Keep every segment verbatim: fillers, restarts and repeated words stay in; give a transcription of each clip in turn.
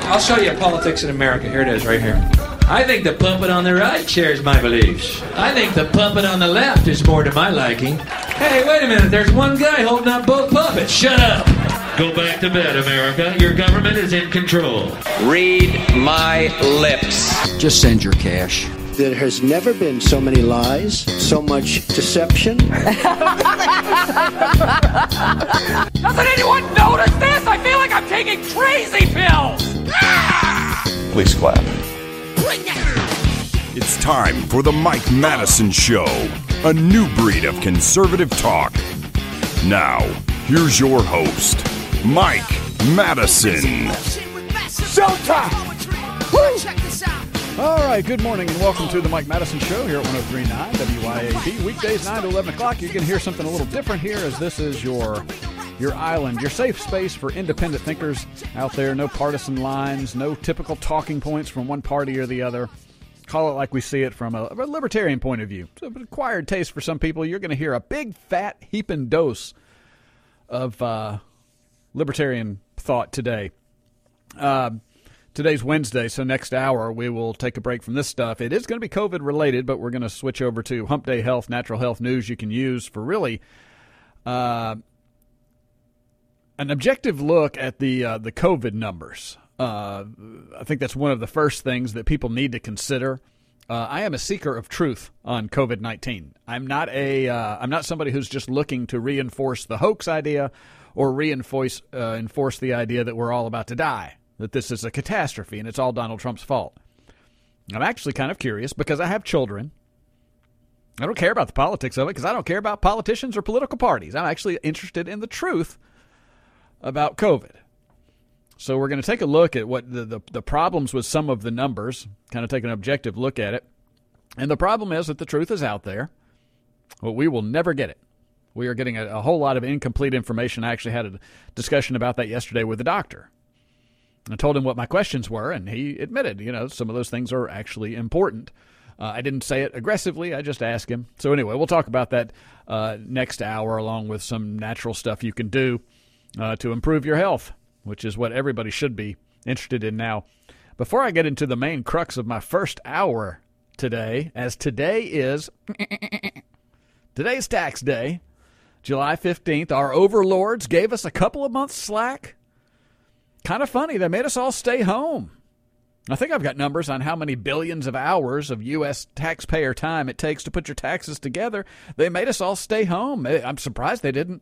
I'll show you politics in America. Here it is, right here. I think the puppet on the right shares my beliefs. I think the puppet on the left is more to my liking. Hey, wait a minute. There's one guy holding up both puppets. Shut up. Go back to bed, America. Your government is in control. Read my lips. Just send your cash. There has never been so many lies, so much deception. Doesn't anyone notice this? I feel like I'm taking crazy pills. Please clap. It's time for the Mike Madison Show, a new breed of conservative talk. Now, here's your host, Mike Madison. Showtime! Woo! All right, good morning and welcome to the Mike Madison Show here at one oh three point nine W I A B. Weekdays nine to eleven o'clock. You can hear something a little different here as this is your your island, your safe space for independent thinkers out there. No partisan lines, no typical talking points from one party or the other. Call it like we see it from a, a libertarian point of view. It's an acquired taste for some people. You're going to hear a big, fat, heaping dose of uh, libertarian thought today. Uh, today's Wednesday, so next hour we will take a break from this stuff. It is going to be COVID related, but we're going to switch over to Hump Day Health, natural health news you can use for really uh, an objective look at the uh, the COVID numbers. Uh, I think that's one of the first things that people need to consider. Uh, I am a seeker of truth on COVID nineteen. I'm not a uh, I'm not somebody who's just looking to reinforce the hoax idea or reinforce uh, enforce the idea that we're all about to die, that this is a catastrophe and it's all Donald Trump's fault. I'm actually kind of curious because I have children. I don't care about the politics of it because I don't care about politicians or political parties. I'm actually interested in the truth about COVID. So we're going to take a look at what the, the, the problems with some of the numbers, kind of take an objective look at it. And the problem is that the truth is out there. Well, we will never get it. We are getting a, a whole lot of incomplete information. I actually had a discussion about that yesterday with the doctor. I told him what my questions were, and he admitted, you know, some of those things are actually important. Uh, I didn't say it aggressively. I just asked him. So anyway, we'll talk about that uh, next hour, along with some natural stuff you can do uh, to improve your health, which is what everybody should be interested in now. Before I get into the main crux of my first hour today, as today is today's tax day, July fifteenth, our overlords gave us a couple of months slack. Kind of funny. They made us all stay home. I think I've got numbers on how many billions of hours of U S taxpayer time it takes to put your taxes together. They made us all stay home. I'm surprised they didn't.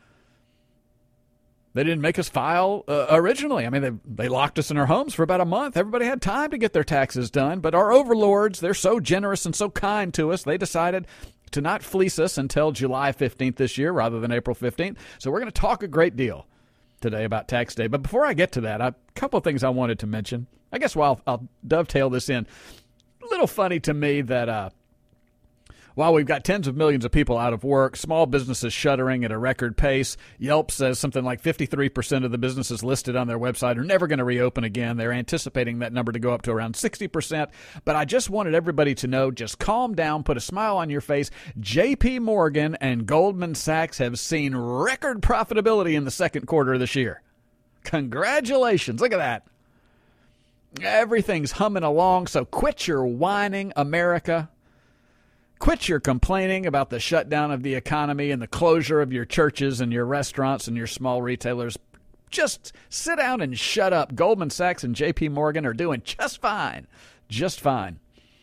They didn't make us file uh, originally. I mean, they they locked us in our homes for about a month. Everybody had time to get their taxes done. But our overlords, they're so generous and so kind to us, they decided to not fleece us until July fifteenth this year rather than April fifteenth. So we're going to talk a great deal today about tax day. But before I get to that, a couple of things I wanted to mention. I guess while I'll, I'll dovetail this in, a little funny to me that uh, while we've got tens of millions of people out of work, small businesses shuttering at a record pace, Yelp says something like fifty-three percent of the businesses listed on their website are never going to reopen again. They're anticipating that number to go up to around sixty percent. But I just wanted everybody to know, just calm down, put a smile on your face. J P Morgan and Goldman Sachs have seen record profitability in the second quarter of this year. Congratulations. Look at that. Everything's humming along, so quit your whining, America. Quit your complaining about the shutdown of the economy and the closure of your churches and your restaurants and your small retailers. Just sit down and shut up. Goldman Sachs and J P Morgan are doing just fine. Just fine.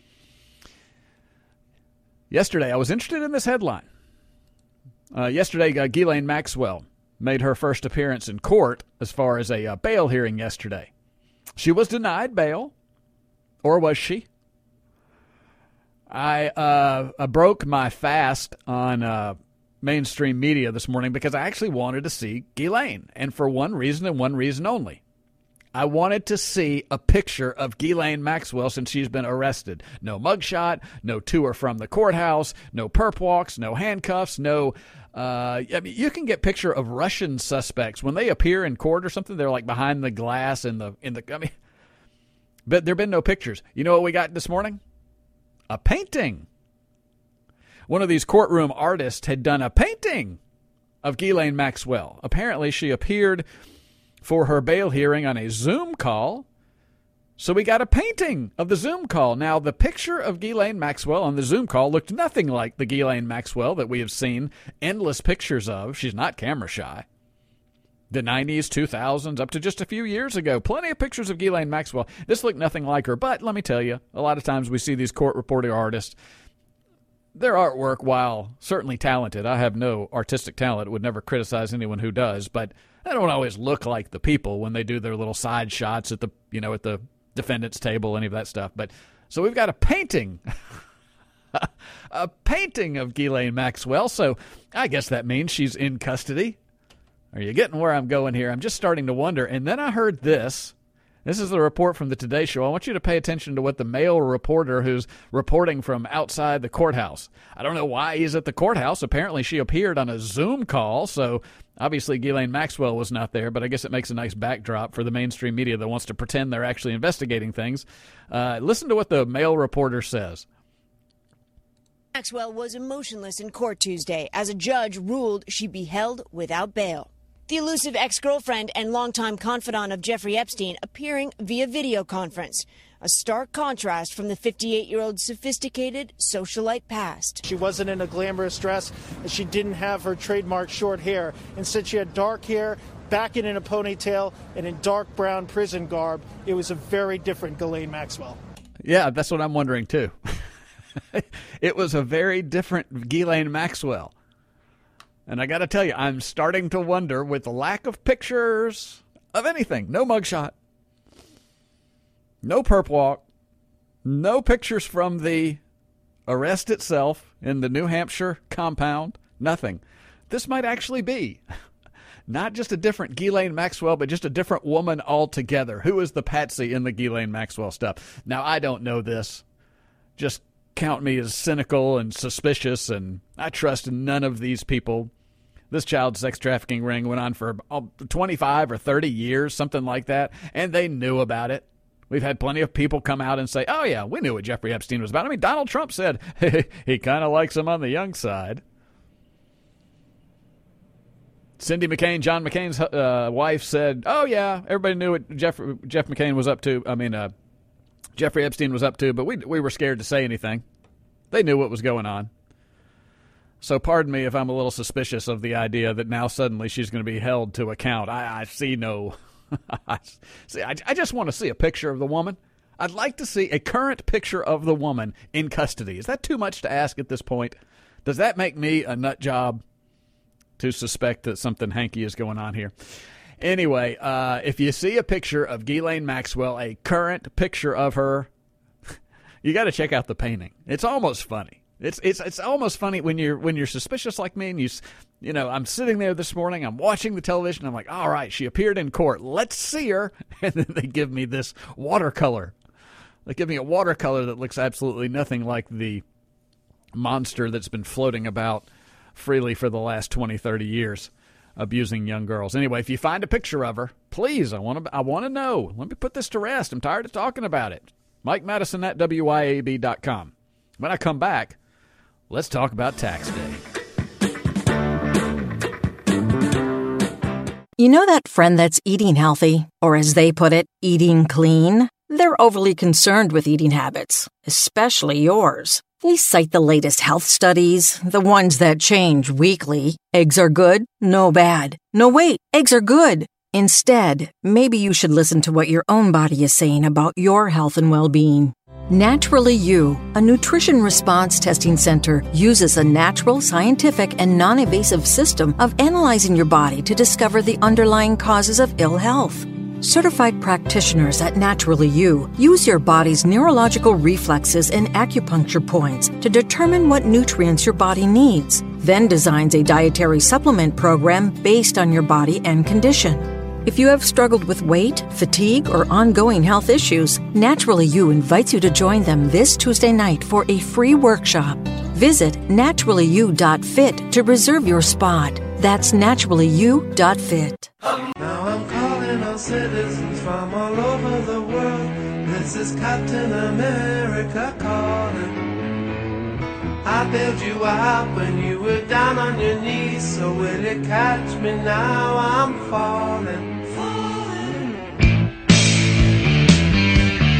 Yesterday, I was interested in this headline. Uh, yesterday, uh, Ghislaine Maxwell made her first appearance in court as far as a uh, bail hearing yesterday. She was denied bail, or was she? I uh, I broke my fast on uh, mainstream media this morning because I actually wanted to see Ghislaine, and for one reason and one reason only. I wanted to see a picture of Ghislaine Maxwell since she's been arrested. No mugshot, no tour from the courthouse, no perp walks, no handcuffs, no... Uh, I mean, you can get picture of Russian suspects when they appear in court or something. They're like behind the glass in the in the. I mean, but there've been no pictures. You know what we got this morning? A painting. One of these courtroom artists had done a painting of Ghislaine Maxwell. Apparently, she appeared for her bail hearing on a Zoom call So we got a painting of the Zoom call. Now, the picture of Ghislaine Maxwell on the Zoom call looked nothing like the Ghislaine Maxwell that we have seen endless pictures of. She's not camera shy. The nineties, two thousands, up to just a few years ago. Plenty of pictures of Ghislaine Maxwell. This looked nothing like her. But let me tell you, a lot of times we see these court reporter artists, their artwork, while certainly talented, I have no artistic talent, would never criticize anyone who does, but they don't always look like the people when they do their little side shots at the, you know, at the defendant's table, any of that stuff. But so we've got a painting, a painting of Ghislaine Maxwell. So I guess that means she's in custody. Are you getting where I'm going here? I'm just starting to wonder. And then I heard this. This is the report from the Today Show. I want you to pay attention to what the male reporter who's reporting from outside the courthouse. I don't know why he's at the courthouse. Apparently she appeared on a Zoom call, so obviously Ghislaine Maxwell was not there, but I guess it makes a nice backdrop for the mainstream media that wants to pretend they're actually investigating things. Uh, listen to what the male reporter says. Maxwell was emotionless in court Tuesday as a judge ruled she be held without bail. The elusive ex-girlfriend and longtime confidant of Jeffrey Epstein appearing via video conference. A stark contrast from the fifty-eight-year-old's sophisticated socialite past. She wasn't in a glamorous dress, and she didn't have her trademark short hair. Instead, she had dark hair, back in a ponytail, and in dark brown prison garb. It was a very different Ghislaine Maxwell. Yeah, that's what I'm wondering, too. It was a very different Ghislaine Maxwell. And I got to tell you, I'm starting to wonder, with the lack of pictures of anything, no mugshot, no perp walk, no pictures from the arrest itself in the New Hampshire compound, nothing. This might actually be not just a different Ghislaine Maxwell, but just a different woman altogether. Who is the patsy in the Ghislaine Maxwell stuff? Now, I don't know this. Just count me as cynical and suspicious, and I trust none of these people. This child sex trafficking ring went on for twenty-five or thirty years, something like that, and they knew about it. We've had plenty of people come out and say, oh, yeah, we knew what Jeffrey Epstein was about. I mean, Donald Trump said he kind of likes him on the young side. Cindy McCain, John McCain's uh, wife, said, oh, yeah, everybody knew what Jeff, Jeff McCain was up to. I mean, uh, Jeffrey Epstein was up to, but we we were scared to say anything. They knew what was going on. So pardon me if I'm a little suspicious of the idea that now suddenly she's going to be held to account. I, I see no... see, I, I just want to see a picture of the woman. I'd like to see a current picture of the woman in custody. Is that too much to ask at this point? Does that make me a nut job to suspect that something hanky is going on here? Anyway, uh, if you see a picture of Ghislaine Maxwell, a current picture of her, you got to check out the painting. It's almost funny. It's it's it's almost funny when you're when you're suspicious like me, and you you know I'm sitting there this morning, I'm watching the television, I'm like, all right, she appeared in court, let's see her, and then they give me this watercolor. They give me a watercolor that looks absolutely nothing like the monster that's been floating about freely for the last twenty, thirty years, abusing young girls. Anyway, if you find a picture of her, please, I want to I want to know. Let me put this to rest. I'm tired of talking about it. Mike Madison at W Y A B dot com. When I come back, let's talk about tax day. You know that friend that's eating healthy, or as they put it, eating clean? They're overly concerned with eating habits, especially yours. They cite the latest health studies, the ones that change weekly. Eggs are good? No bad. No, wait, eggs are good. Instead, maybe you should listen to what your own body is saying about your health and well-being. Naturally You, a nutrition response testing center, uses a natural, scientific, and non-invasive system of analyzing your body to discover the underlying causes of ill health. Certified practitioners at Naturally You use your body's neurological reflexes and acupuncture points to determine what nutrients your body needs, then designs a dietary supplement program based on your body and condition. If you have struggled with weight, fatigue, or ongoing health issues, Naturally You invites you to join them this Tuesday night for a free workshop. Visit naturally you dot fit to reserve your spot. That's naturally you dot fit. Now I'm calling on citizens from all over the world. This is Captain America calling. I bailed you out when you were down on your knees. So will you catch me now? I'm falling. Falling.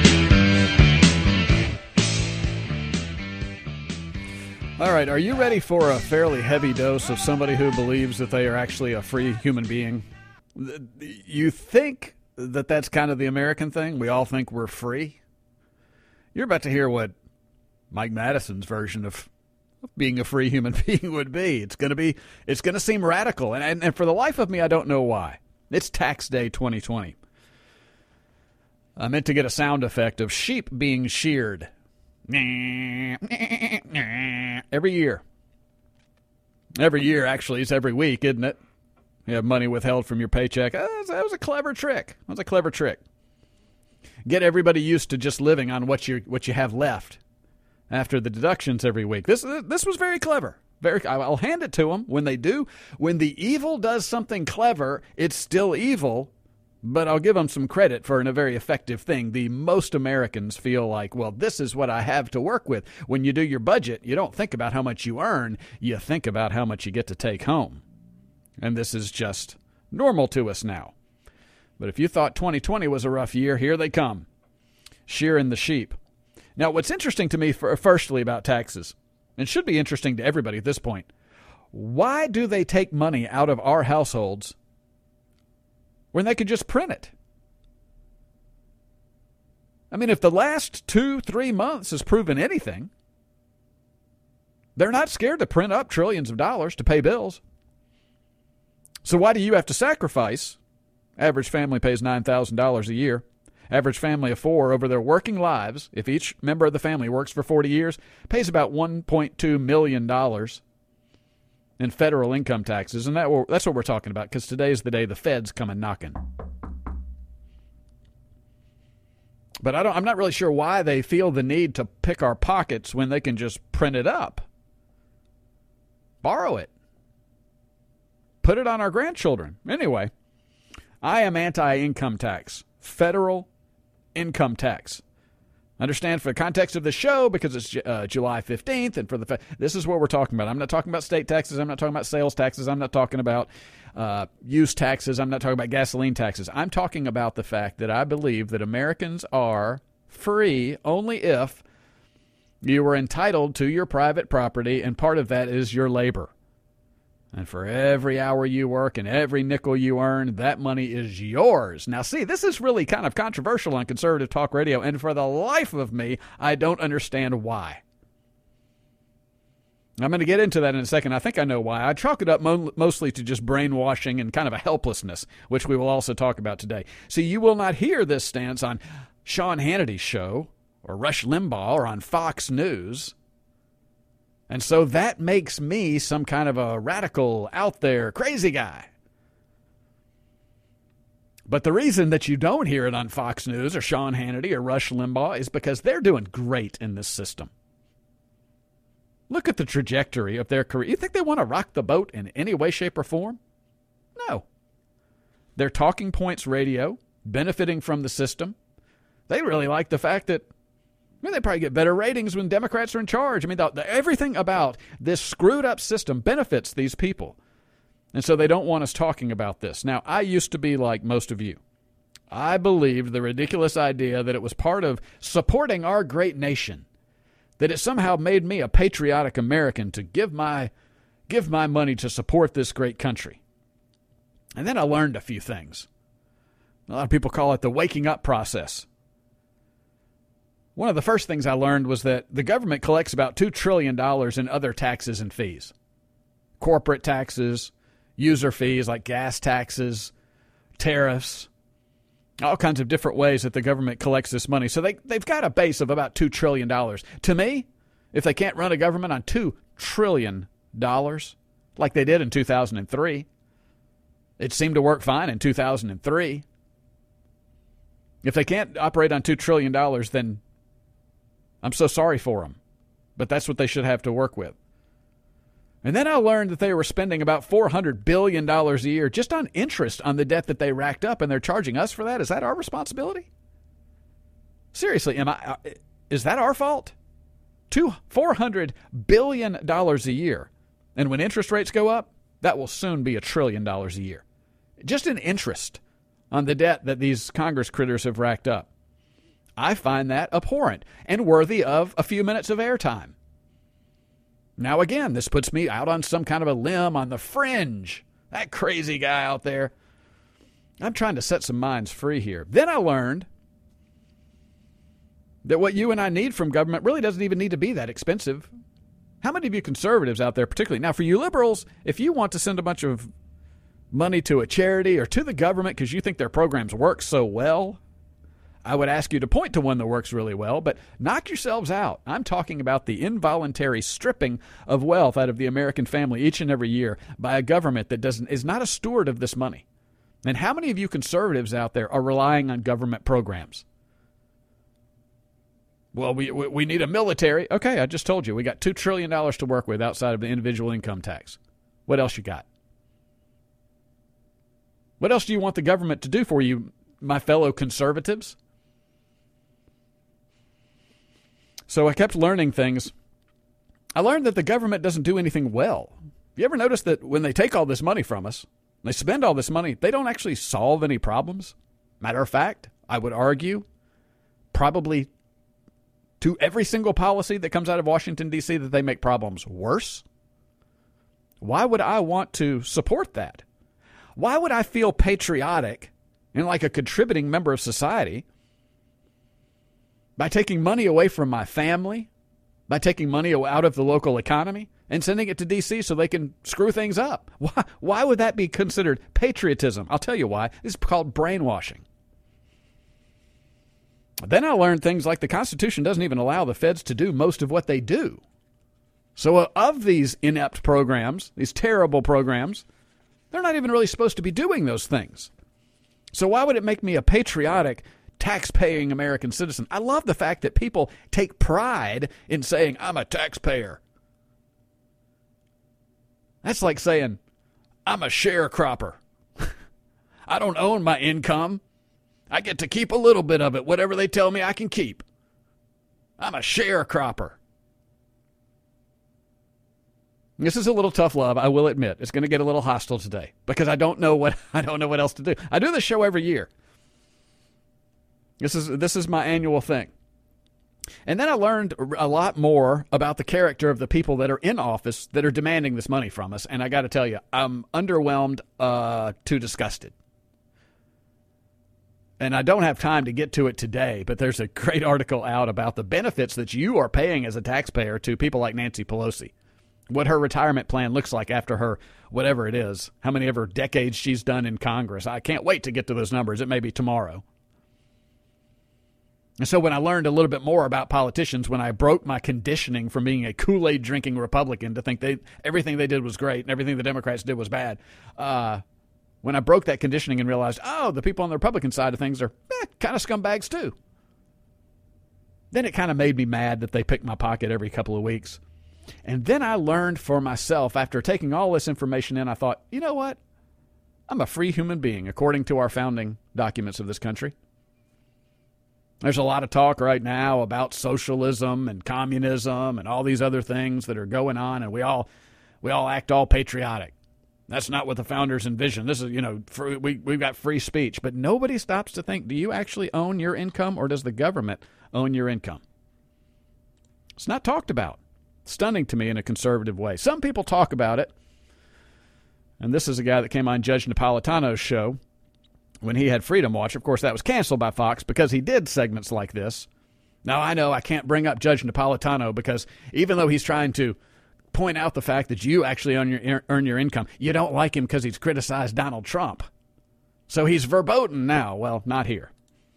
right, are you ready for a fairly heavy dose of somebody who believes that they are actually a free human being? You think that that's kind of the American thing? We all think we're free? You're about to hear what Mike Madison's version of being a free human being would be. It's going to be, it's going to seem radical. And, and, and for the life of me, I don't know why. It's tax day twenty twenty. I meant to get a sound effect of sheep being sheared. Every year. Every year, actually. It's every week, isn't it? You have money withheld from your paycheck. Oh, that was a clever trick. That was a clever trick. Get everybody used to just living on what you what you have left after the deductions every week. This this was very clever. Very. I'll hand it to them. When they do, when the evil does something clever, it's still evil. But I'll give them some credit for a very effective thing. The most Americans feel like, well, this is what I have to work with. When you do your budget, you don't think about how much you earn. You think about how much you get to take home. And this is just normal to us now. But if you thought twenty twenty was a rough year, here they come, shearing the sheep. Now, what's interesting to me, for, firstly, about taxes, and should be interesting to everybody at this point, why do they take money out of our households when they could just print it? I mean, if the last two, three months has proven anything, they're not scared to print up trillions of dollars to pay bills. So why do you have to sacrifice? Average family pays nine thousand dollars a year. Average family of four over their working lives, if each member of the family works for forty years, pays about one point two million dollars in federal income taxes. And that that's what we're talking about, because today is the day the feds come and knocking. But I don't, I'm not really sure why they feel the need to pick our pockets when they can just print it up. Borrow it. Put it on our grandchildren. Anyway, I am anti-income tax. Federal income tax. Understand, for the context of the show, because it's uh, July fifteenth, and for the fa- this is what we're talking about. I'm not talking about state taxes. I'm not talking about sales taxes. I'm not talking about uh, use taxes. I'm not talking about gasoline taxes. I'm talking about the fact that I believe that Americans are free only if you are entitled to your private property, and part of that is your labor. And for every hour you work and every nickel you earn, that money is yours. Now, see, this is really kind of controversial on conservative talk radio, and for the life of me, I don't understand why. I'm going to get into that in a second. I think I know why. I chalk it up mo- mostly to just brainwashing and kind of a helplessness, which we will also talk about today. See, you will not hear this stance on Sean Hannity's show or Rush Limbaugh or on Fox News. And so that makes me some kind of a radical, out there, crazy guy. But the reason that you don't hear it on Fox News or Sean Hannity or Rush Limbaugh is because they're doing great in this system. Look at the trajectory of their career. You think they want to rock the boat in any way, shape, or form? No. They're Talking Points Radio, benefiting from the system. They really like the fact that I mean, they probably get better ratings when Democrats are in charge. I mean, the, the, everything about this screwed-up system benefits these people. And so they don't want us talking about this. Now, I used to be like most of you. I believed the ridiculous idea that it was part of supporting our great nation, that it somehow made me a patriotic American to give my, give my money to support this great country. And then I learned a few things. A lot of people call it the waking up process. One of the first things I learned was that the government collects about two trillion dollars in other taxes and fees. Corporate taxes, user fees like gas taxes, tariffs, all kinds of different ways that the government collects this money. So they, they've got a base of about two trillion dollars. To me, if they can't run a government on two trillion dollars like they did in two thousand three, it seemed to work fine in two thousand three. If they can't operate on two trillion dollars, then I'm so sorry for them, but that's what they should have to work with. And then I learned that they were spending about four hundred billion dollars a year just on interest on the debt that they racked up, and they're charging us for that? Is that our responsibility? Seriously, am I? Is that our fault? Two, four hundred billion dollars a year. And when interest rates go up, that will soon be a trillion dollars a year. Just in interest on the debt that these Congress critters have racked up. I find that abhorrent and worthy of a few minutes of airtime. Now, again, this puts me out on some kind of a limb on the fringe. That crazy guy out there. I'm trying to set some minds free here. Then I learned that what you and I need from government really doesn't even need to be that expensive. How many of you conservatives out there particularly? Now, for you liberals, if you want to send a bunch of money to a charity or to the government because you think their programs work so well, I would ask you to point to one that works really well, but knock yourselves out. I'm talking about the involuntary stripping of wealth out of the American family each and every year by a government that doesn't is not a steward of this money. And how many of you conservatives out there are relying on government programs? Well, we we need a military. Okay, I just told you. We got two trillion dollars to work with outside of the individual income tax. What else you got? What else do you want the government to do for you, my fellow conservatives? So I kept learning things. I learned that the government doesn't do anything well. You ever notice that when they take all this money from us, they spend all this money, they don't actually solve any problems? Matter of fact, I would argue probably to every single policy that comes out of Washington, D C, that they make problems worse. Why would I want to support that? Why would I feel patriotic and like a contributing member of society by taking money away from my family, by taking money out of the local economy and sending it to D C so they can screw things up? Why, why would that be considered patriotism? I'll tell you why. It's called brainwashing. Then I learned things like the Constitution doesn't even allow the feds to do most of what they do. So uh, of these inept programs, these terrible programs, they're not even really supposed to be doing those things. So why would it make me a patriotic, tax-paying American citizen? I love the fact that people take pride in saying, I'm a taxpayer. That's like saying, I'm a sharecropper. I don't own my income. I get to keep a little bit of it, whatever they tell me I can keep. I'm a sharecropper. This is a little tough love, I will admit. It's going to get a little hostile today because I don't know what I don't know what else to do. I do this show every year. This is this is my annual thing. And then I learned a lot more about the character of the people that are in office that are demanding this money from us. And I got to tell you, I'm underwhelmed uh, to disgusted. And I don't have time to get to it today, but there's a great article out about the benefits that you are paying as a taxpayer to people like Nancy Pelosi. What her retirement plan looks like after her, whatever it is, how many of her decades she's done in Congress. I can't wait to get to those numbers. It may be tomorrow. And so when I learned a little bit more about politicians, when I broke my conditioning from being a Kool-Aid drinking Republican to think they everything they did was great and everything the Democrats did was bad, uh, when I broke that conditioning and realized, oh, the people on the Republican side of things are eh, kind of scumbags too, then it kind of made me mad that they picked my pocket every couple of weeks. And then I learned for myself, after taking all this information in, I thought, you know what? I'm a free human being, according to our founding documents of this country. There's a lot of talk right now about socialism and communism and all these other things that are going on, and we all we all act all patriotic. That's not what the founders envisioned. This is, you know, for, we, we've got free speech. But nobody stops to think, do you actually own your income or does the government own your income? It's not talked about. Stunning to me in a conservative way. Some people talk about it. And this is a guy that came on Judge Napolitano's show when he had Freedom Watch. Of course, that was canceled by Fox because he did segments like this. Now, I know I can't bring up Judge Napolitano because even though he's trying to point out the fact that you actually earn your, earn your income, you don't like him because he's criticized Donald Trump. So he's verboten now. Well, not here.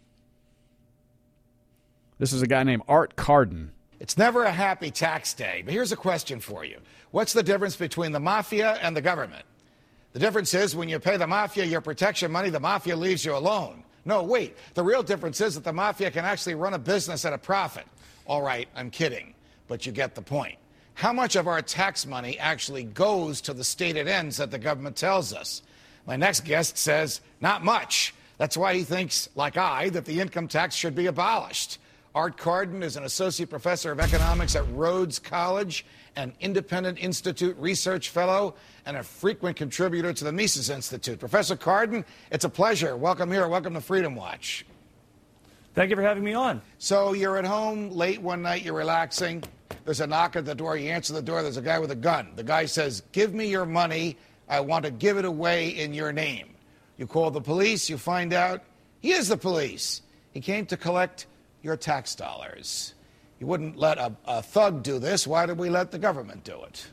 This is a guy named Art Carden. It's never a happy tax day, but here's a question for you. What's the difference between the mafia and the government? The difference is when you pay the mafia your protection money, the mafia leaves you alone. No, wait. The real difference is that the mafia can actually run a business at a profit. All right, I'm kidding, but you get the point. How much of our tax money actually goes to the stated ends that the government tells us? My next guest says not much. That's why he thinks, like I, that the income tax should be abolished. Art Carden is an associate professor of economics at Rhodes College, an Independent Institute research fellow, and a frequent contributor to the Mises Institute. Professor Carden, it's a pleasure. Welcome here. Welcome to Freedom Watch. Thank you for having me on. So you're at home late one night, you're relaxing. There's a knock at the door. You answer the door. There's a guy with a gun. The guy says, give me your money. I want to give it away in your name. You call the police. You find out he is the police. He came to collect your tax dollars. You wouldn't let a, a thug do this. Why did we let the government do it?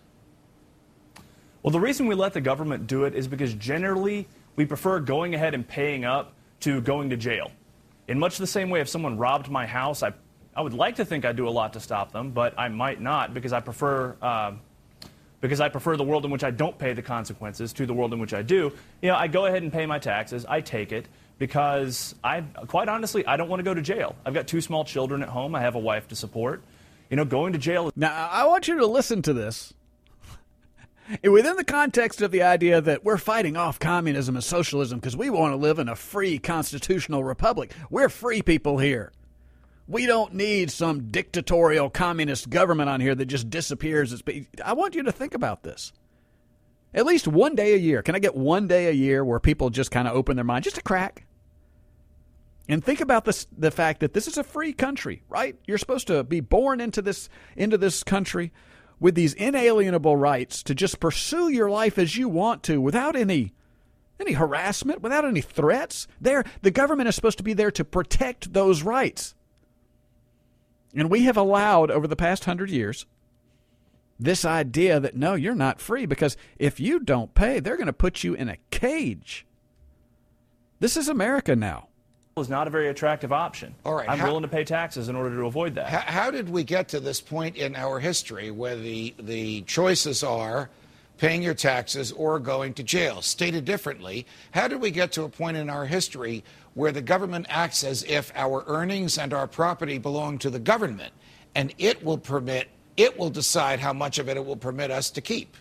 Well, the reason we let the government do it is because generally we prefer going ahead and paying up to going to jail. In much the same way, if someone robbed my house, I, I would like to think I do a lot to stop them, but I might not because I prefer uh, because I prefer the world in which I don't pay the consequences to the world in which I do. You know, I go ahead and pay my taxes. I take it because I, quite honestly, I don't want to go to jail. I've got two small children at home. I have a wife to support. You know, going to jail. Now, I want you to listen to this. Within the context of the idea that we're fighting off communism and socialism because we want to live in a free constitutional republic. We're free people here. We don't need some dictatorial communist government on here that just disappears. I want you to think about this. At least one day a year. Can I get one day a year where people just kind of open their mind, just a crack? And think about this, the fact that this is a free country, right? You're supposed to be born into this into this country with these inalienable rights to just pursue your life as you want to without any any harassment, without any threats. There, the government is supposed to be there to protect those rights. And we have allowed over the past hundred years this idea that, no, you're not free because if you don't pay, they're going to put you in a cage. This is America now. Is not a very attractive option. All right, I'm how, willing to pay taxes in order to avoid that. How, how did we get to this point in our history where the, the choices are paying your taxes or going to jail? Stated differently, how did we get to a point in our history where the government acts as if our earnings and our property belong to the government, and it will permit, it will decide how much of it it will permit us to keep?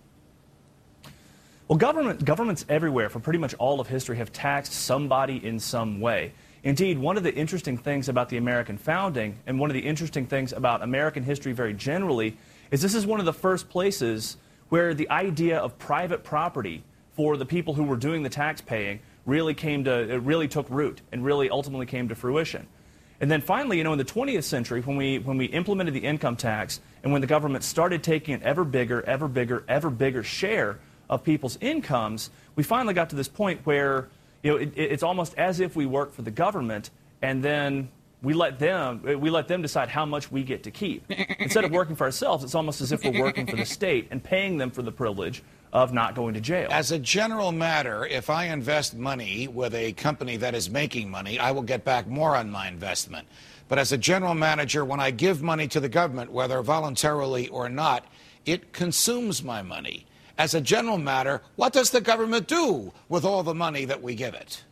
Well, government, governments everywhere for pretty much all of history have taxed somebody in some way. Indeed, one of the interesting things about the American founding and one of the interesting things about American history very generally is this is one of the first places where the idea of private property for the people who were doing the tax paying really came to, it really took root and really ultimately came to fruition. And then finally, you know, in the twentieth century, when we, when we implemented the income tax and when the government started taking an ever bigger, ever bigger, ever bigger share of people's incomes, we finally got to this point where, you know, it, it's almost as if we work for the government and then we let them we let them decide how much we get to keep. Instead of working for ourselves, it's almost as if we're working for the state and paying them for the privilege of not going to jail. As a general matter, if I invest money with a company that is making money, I will get back more on my investment. But as a general manager, when I give money to the government, whether voluntarily or not, it consumes my money. As a general matter, what does the government do with all the money that we give it?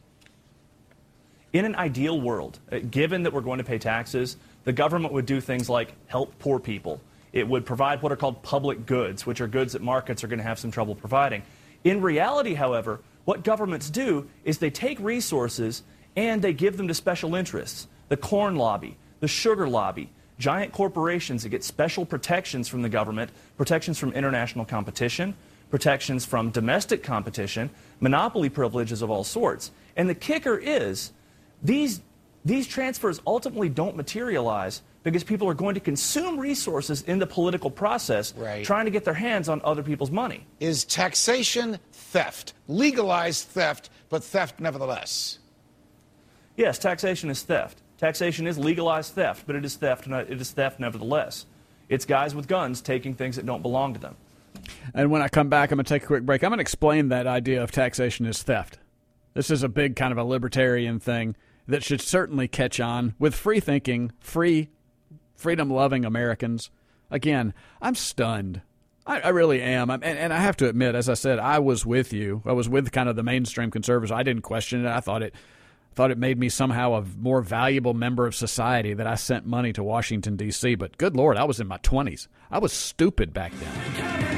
In an ideal world, given that we're going to pay taxes, the government would do things like help poor people. It would provide what are called public goods, which are goods that markets are going to have some trouble providing. In reality, however, what governments do is they take resources and they give them to special interests. The corn lobby, the sugar lobby, giant corporations that get special protections from the government, protections from international competition, protections from domestic competition, monopoly privileges of all sorts. And the kicker is these, these transfers ultimately don't materialize because people are going to consume resources in the political process, right, trying to get their hands on other people's money. Is taxation theft? Legalized theft, but theft nevertheless? Yes, taxation is theft. Taxation is legalized theft, but it is theft, it is theft nevertheless. It's guys with guns taking things that don't belong to them. And when I come back, I'm going to take a quick break. I'm going to explain that idea of taxation is theft. This is a big kind of a libertarian thing that should certainly catch on with free-thinking, free, freedom-loving Americans. Again, I'm stunned. I, I really am. I'm, and, and I have to admit, as I said, I was with you. I was with kind of the mainstream conservatives. I didn't question it. I thought it thought it made me somehow a more valuable member of society that I sent money to Washington, D C But good Lord, I was in my twenties. I was stupid back then.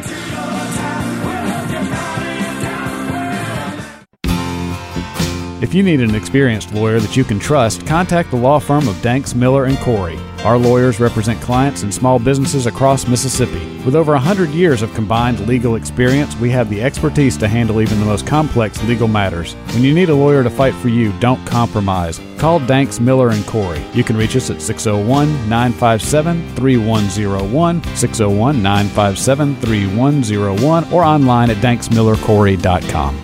If you need an experienced lawyer that you can trust, contact the law firm of Danks, Miller and Corey. Our lawyers represent clients and small businesses across Mississippi. With over one hundred years of combined legal experience, we have the expertise to handle even the most complex legal matters. When you need a lawyer to fight for you, don't compromise. Call Danks, Miller and Corey. You can reach us at six oh one, nine five seven, three one oh one, six oh one, nine five seven, three one oh one, or online at danks miller corey dot com.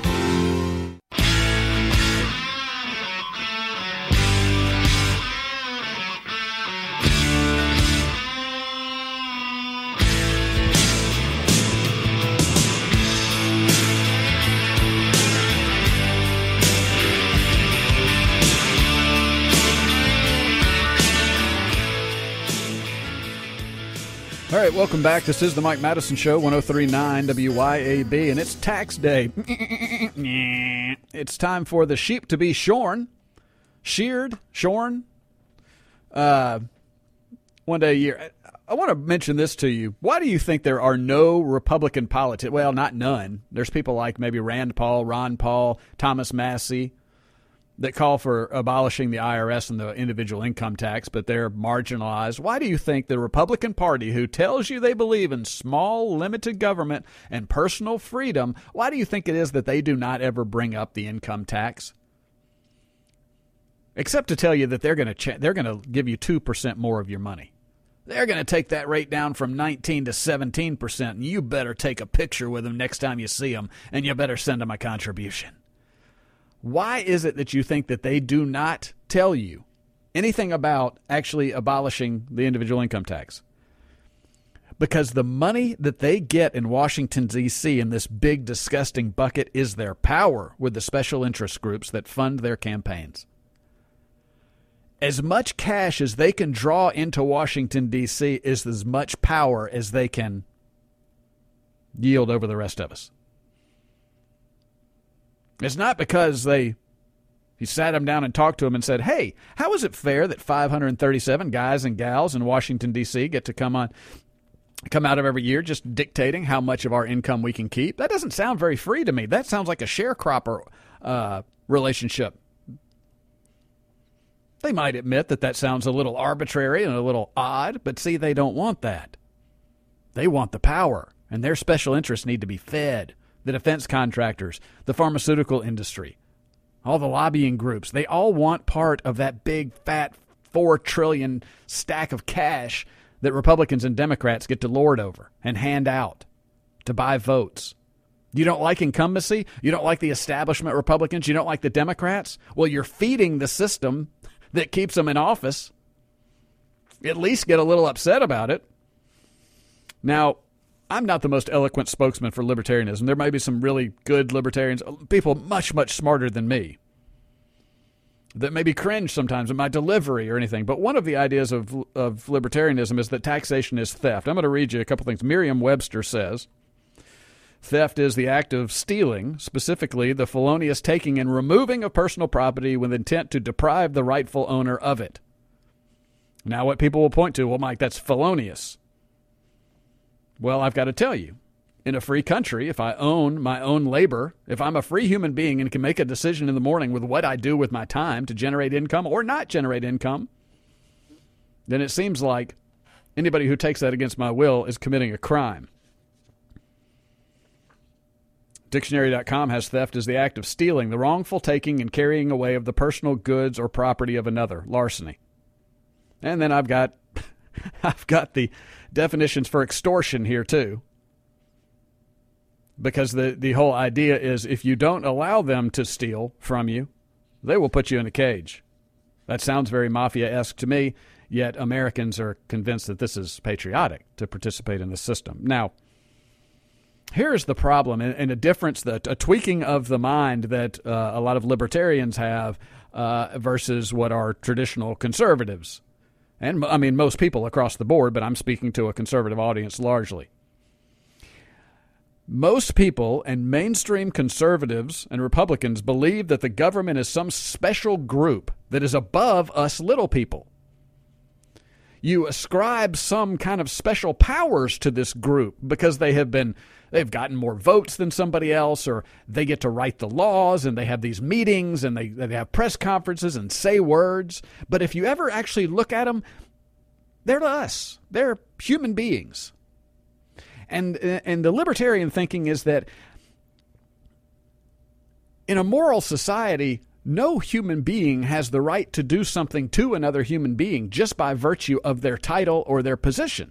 All right, welcome back. This is the Mike Madison Show, one oh three point nine W Y A B, and it's tax day. It's time for the sheep to be shorn, sheared, shorn, uh, one day a year. I want to mention this to you. Why do you think there are no Republican politicians? Well, not none. There's people like maybe Rand Paul, Ron Paul, Thomas Massie, that call for abolishing the I R S and the individual income tax, but they're marginalized. Why do you think the Republican Party, who tells you they believe in small, limited government and personal freedom, why do you think it is that they do not ever bring up the income tax? Except to tell you that they're going to ch- they're going to give you two percent more of your money. They're going to take that rate down from nineteen to seventeen percent, and you better take a picture with them next time you see them, and you better send them a contribution. Why is it that you think that they do not tell you anything about actually abolishing the individual income tax? Because the money that they get in Washington, D C in this big, disgusting bucket is their power with the special interest groups that fund their campaigns. As much cash as they can draw into Washington, D C is as much power as they can yield over the rest of us. It's not because they he sat them down and talked to them and said, hey, how is it fair that five hundred thirty-seven guys and gals in Washington, D C get to come on, come out of every year just dictating how much of our income we can keep? That doesn't sound very free to me. That sounds like a sharecropper uh, relationship. They might admit that that sounds a little arbitrary and a little odd, but see, they don't want that. They want the power, and their special interests need to be fed. The defense contractors, the pharmaceutical industry, all the lobbying groups, they all want part of that big, fat, four trillion dollars stack of cash that Republicans and Democrats get to lord over and hand out to buy votes. You don't like incumbency? You don't like the establishment Republicans? You don't like the Democrats? Well, you're feeding the system that keeps them in office. At least get a little upset about it. Now, I'm not the most eloquent spokesman for libertarianism. There may be some really good libertarians, people much, much smarter than me, that maybe cringe sometimes at my delivery or anything. But one of the ideas of, of libertarianism is that taxation is theft. I'm going to read you a couple things. Merriam-Webster says, theft is the act of stealing, specifically the felonious taking and removing of personal property with intent to deprive the rightful owner of it. Now, what people will point to, well, Mike, that's felonious. Well, I've got to tell you, in a free country, if I own my own labor, if I'm a free human being and can make a decision in the morning with what I do with my time to generate income or not generate income, then it seems like anybody who takes that against my will is committing a crime. Dictionary dot com has theft as the act of stealing, the wrongful taking and carrying away of the personal goods or property of another, larceny. And then I've got I've got the definitions for extortion here too. Because the, the whole idea is if you don't allow them to steal from you, they will put you in a cage. That sounds very mafia-esque to me, yet Americans are convinced that this is patriotic to participate in the system. Now, here's the problem, and a difference, that a tweaking of the mind that uh, a lot of libertarians have uh, versus what are traditional conservatives. And, I mean, most people across the board, but I'm speaking to a conservative audience largely. Most people and mainstream conservatives and Republicans believe that the government is some special group that is above us little people. you ascribe some kind of special powers to this group because they have been, they've gotten more votes than somebody else, or they get to write the laws and they have these meetings and they, they have press conferences and say words. But if you ever actually look at them, they're us. They're human beings. And, and the libertarian thinking is that in a moral society, no human being has the right to do something to another human being just by virtue of their title or their position.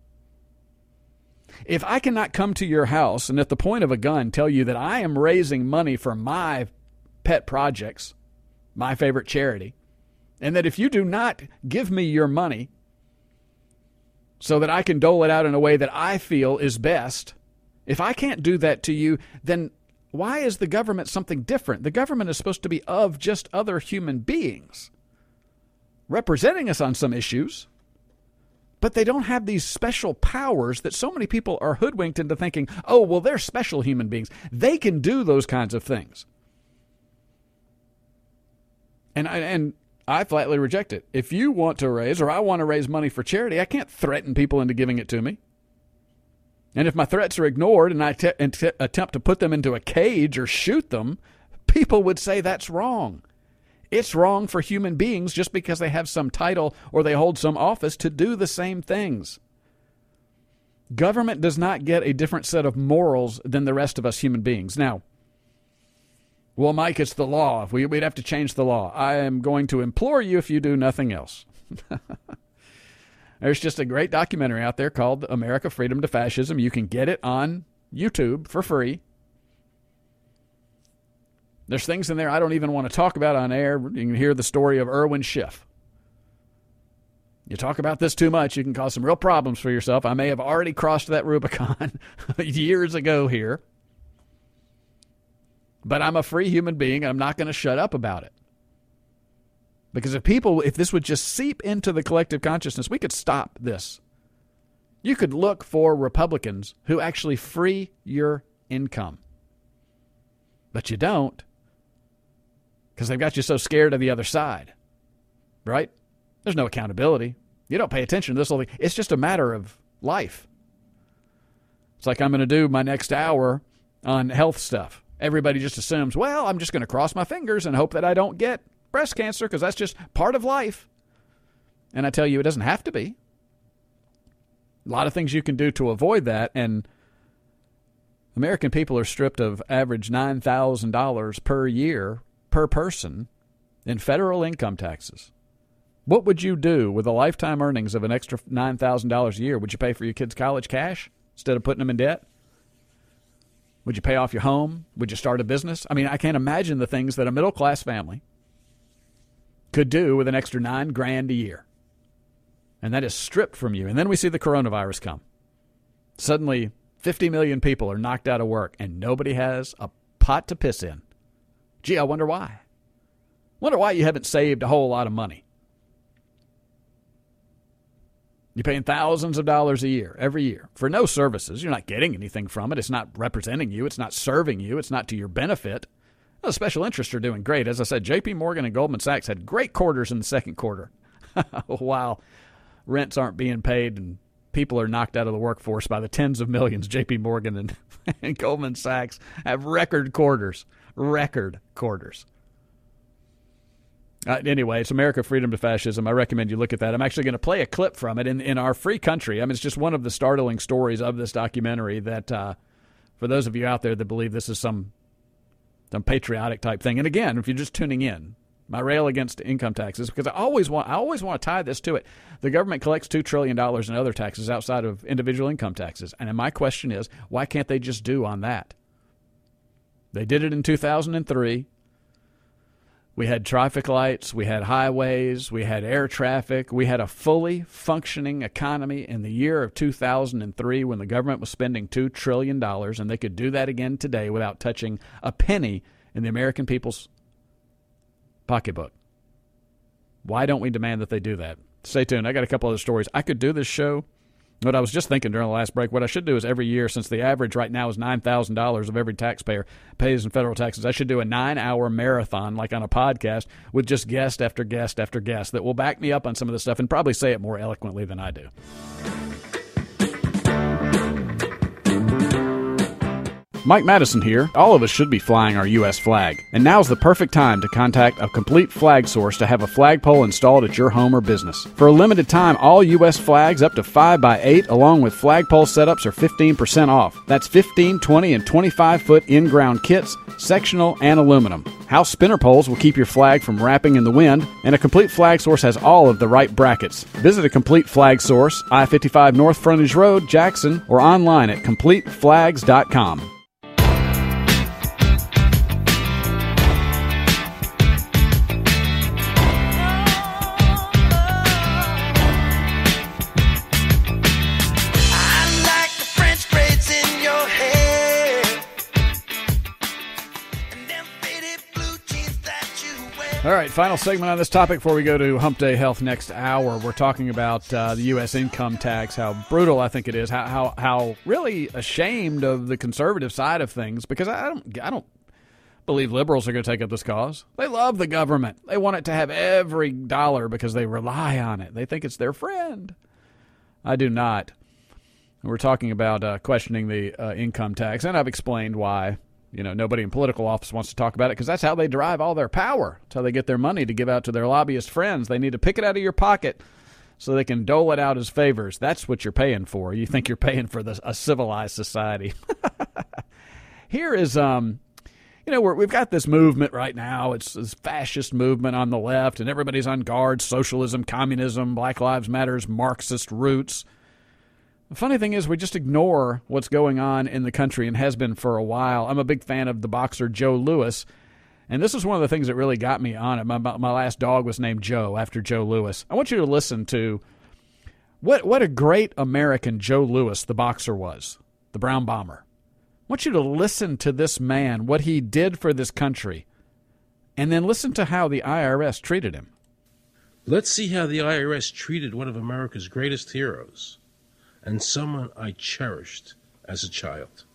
If I cannot come to your house and at the point of a gun tell you that I am raising money for my pet projects, my favorite charity, and that if you do not give me your money so that I can dole it out in a way that I feel is best, if I can't do that to you, then why is the government something different? The government is supposed to be of just other human beings, representing us on some issues, but they don't have these special powers that so many people are hoodwinked into thinking, oh, well, they're special human beings. They can do those kinds of things. And I, and I flatly reject it. If you want to raise, or I want to raise money for charity, I can't threaten people into giving it to me. And if my threats are ignored and I te- and te- attempt to put them into a cage or shoot them, people would say that's wrong. It's wrong for human beings just because they have some title or they hold some office to do the same things. Government does not get a different set of morals than the rest of us human beings. Now, well, Mike, it's the law. We, we'd have to change the law. I am going to implore you if you do nothing else. There's just a great documentary out there called America, Freedom to Fascism. You can get it on YouTube for free. There's things in there I don't even want to talk about on air. You can hear the story of Irwin Schiff. You talk about this too much, you can cause some real problems for yourself. I may have already crossed that Rubicon years ago here. But I'm a free human being, and I'm not going to shut up about it. Because if people, if this would just seep into the collective consciousness, we could stop this. You could look for Republicans who actually free your income. But you don't, because they've got you so scared of the other side. Right? There's no accountability. You don't pay attention to this whole thing. It's just a matter of life. It's like I'm going to do my next hour on health stuff. Everybody just assumes, well, I'm just going to cross my fingers and hope that I don't get breast cancer because that's just part of life. And I tell you, it doesn't have to be. A lot of things you can do to avoid that, and American people are stripped of average nine thousand dollars per year per person in federal income taxes. What would you do with the lifetime earnings of an extra nine thousand dollars a year? Would you pay for your kids' college cash instead of putting them in debt? Would you pay off your home? Would you start a business? I mean, I can't imagine the things that a middle-class family could do with an extra nine grand a year. And that is stripped from you. And then we see the coronavirus come. Suddenly, fifty million people are knocked out of work, and nobody has a pot to piss in. Gee, I wonder why. Wonder why you haven't saved a whole lot of money. You're paying thousands of dollars a year, every year, for no services. You're not getting anything from it. It's not representing you. It's not serving you. It's not to your benefit. Well, the special interests are doing great. As I said, J P Morgan and Goldman Sachs had great quarters in the second quarter. While rents aren't being paid and people are knocked out of the workforce by the tens of millions, J P Morgan and, and Goldman Sachs have record quarters. Record quarters. Uh, anyway, it's America, Freedom to Fascism. I recommend you look at that. I'm actually going to play a clip from it in, in our free country. I mean, it's just one of the startling stories of this documentary that, uh, for those of you out there that believe this is some some patriotic type thing. And again, if you're just tuning in, my rail against income taxes, because I always want I always want to tie this to it. The government collects two trillion dollars in other taxes outside of individual income taxes. And my question is, why can't they just do on that? They did it in two thousand three. We had traffic lights, we had highways, we had air traffic. We had a fully functioning economy in the year of two thousand three when the government was spending two trillion dollars, and they could do that again today without touching a penny in the American people's pocketbook. Why don't we demand that they do that? Stay tuned. I got a couple other stories. I could do this show What I was just thinking during the last break, what I should do is every year, since the average right now is nine thousand dollars of every taxpayer pays in federal taxes, I should do a nine-hour marathon, like on a podcast, with just guest after guest after guest that will back me up on some of this stuff and probably say it more eloquently than I do. Mike Madison here. All of us should be flying our U S flag, and now's the perfect time to contact a complete flag source to have a flagpole installed at your home or business. For a limited time, all U S flags up to five by eight along with flagpole setups are fifteen percent off. That's fifteen, twenty, and twenty-five foot in-ground kits, sectional, and aluminum. House spinner poles will keep your flag from wrapping in the wind, and a complete flag source has all of the right brackets. Visit a Complete Flag Source, I fifty-five North Frontage Road, Jackson, or online at complete flags dot com. All right, final segment on this topic before we go to Hump Day Health next hour. We're talking about uh, the U S income tax, how brutal I think it is, how how, how really ashamed of the conservative side of things, because I don't I don't believe liberals are going to take up this cause. They love the government. They want it to have every dollar because they rely on it. They think it's their friend. I do not. We're talking about uh, questioning the uh, income tax, and I've explained why. You know, nobody in political office wants to talk about it because that's how they derive all their power. That's how they get their money to give out to their lobbyist friends. They need to pick it out of your pocket so they can dole it out as favors. That's what you're paying for. You think you're paying for this, a civilized society. Here is, um, you know, we're, we've got this movement right now. It's this fascist movement on the left, and everybody's on guard. Socialism, communism, Black Lives Matter's Marxist roots. The funny thing is we just ignore what's going on in the country and has been for a while. I'm a big fan of the boxer Joe Louis, and this is one of the things that really got me on it. My, my last dog was named Joe after Joe Louis. I want you to listen to what, what a great American Joe Louis, the boxer, was, the Brown Bomber. I want you to listen to this man, what he did for this country, and then listen to how the I R S treated him. Let's see how the I R S treated one of America's greatest heroes, and someone I cherished as a child.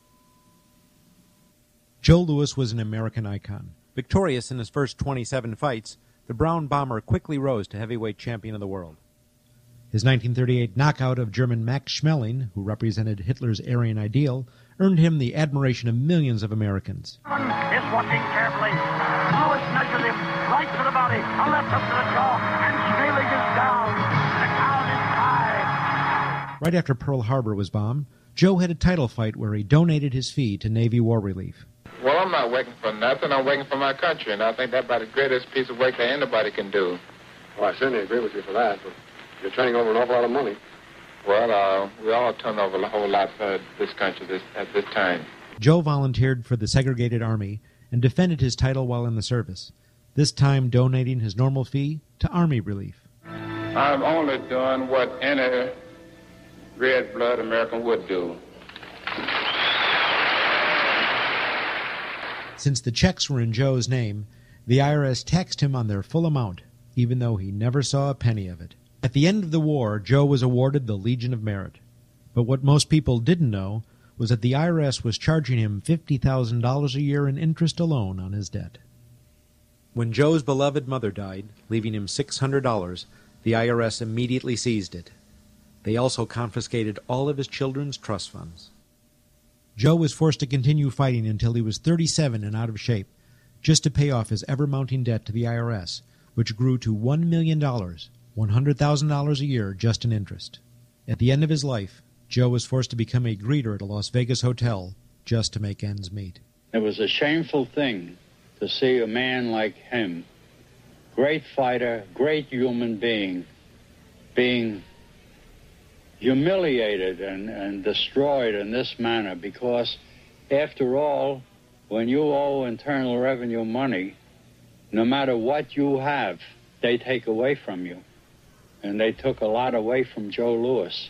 Joe Louis was an American icon. Victorious in his first twenty-seven fights, the Brown Bomber quickly rose to heavyweight champion of the world. His nineteen thirty-eight knockout of German Max Schmeling, who represented Hitler's Aryan ideal, earned him the admiration of millions of Americans. Is watching carefully. Louis measures him right to the body, a left up to the jaw, and Schmeling is down. The count is high. Right after Pearl Harbor was bombed, Joe had a title fight where he donated his fee to Navy War Relief. Well, I'm not working for nothing. I'm working for my country, and I think that's about the greatest piece of work that anybody can do. Well, I certainly agree with you for that, but you're turning over an awful lot of money. Well, uh, we all turn over a whole lot for this country this, at this time. Joe volunteered for the segregated army and defended his title while in the service, this time donating his normal fee to Army Relief. I'm only doing what any red-blood American would do. Since the checks were in Joe's name, the I R S taxed him on their full amount, even though he never saw a penny of it. At the end of the war, Joe was awarded the Legion of Merit. But what most people didn't know was that the I R S was charging him fifty thousand dollars a year in interest alone on his debt. When Joe's beloved mother died, leaving him six hundred dollars, the I R S immediately seized it. They also confiscated all of his children's trust funds. Joe was forced to continue fighting until he was thirty-seven and out of shape, just to pay off his ever-mounting debt to the I R S, which grew to one million dollars, one hundred thousand dollars a year just in interest. At the end of his life, Joe was forced to become a greeter at a Las Vegas hotel just to make ends meet. It was a shameful thing to see a man like him, great fighter, great human being, being humiliated and, and destroyed in this manner, because after all, when you owe Internal Revenue money, no matter what you have, they take away from you. And they took a lot away from Joe Louis.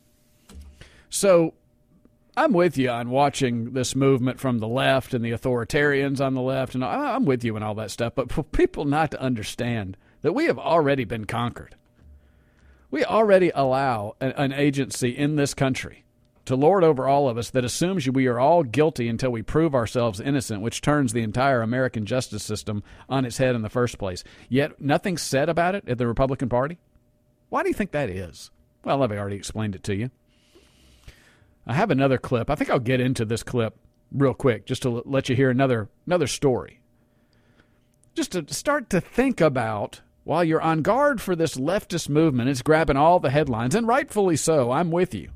So I'm with you on watching this movement from the left and the authoritarians on the left, and I'm with you in all that stuff, but for people not to understand that we have already been conquered. We already allow an, an agency in this country to lord over all of us that assumes we are all guilty until we prove ourselves innocent, which turns the entire American justice system on its head in the first place. Yet nothing's said about it at the Republican Party. Why do you think that is? Well, I've already explained it to you. I have another clip. I think I'll get into this clip real quick just to let you hear another another story. Just to start to think about, while you're on guard for this leftist movement, it's grabbing all the headlines, and rightfully so, I'm with you.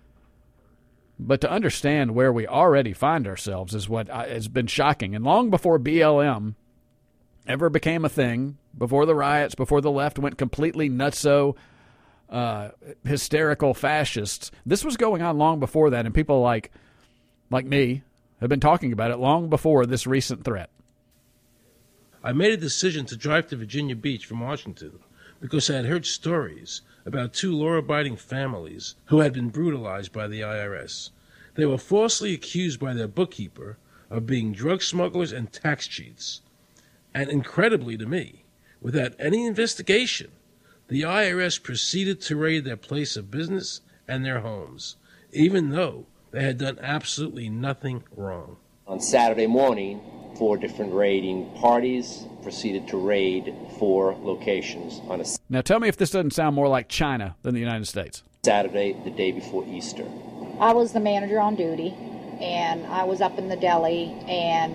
But to understand where we already find ourselves is what has been shocking. And long before B L M ever became a thing, before the riots, before the left went completely nutso, uh, hysterical fascists, this was going on long before that. And people like, like me have been talking about it long before this recent threat. I made a decision to drive to Virginia Beach from Washington because I had heard stories about two law-abiding families who had been brutalized by the I R S. They were falsely accused by their bookkeeper of being drug smugglers and tax cheats. And incredibly to me, without any investigation, the I R S proceeded to raid their place of business and their homes, even though they had done absolutely nothing wrong. On Saturday morning, four different raiding parties proceeded to raid four locations on a Now tell me if this doesn't sound more like China than the United States. Saturday, the day before Easter. I was the manager on duty, and I was up in the deli, and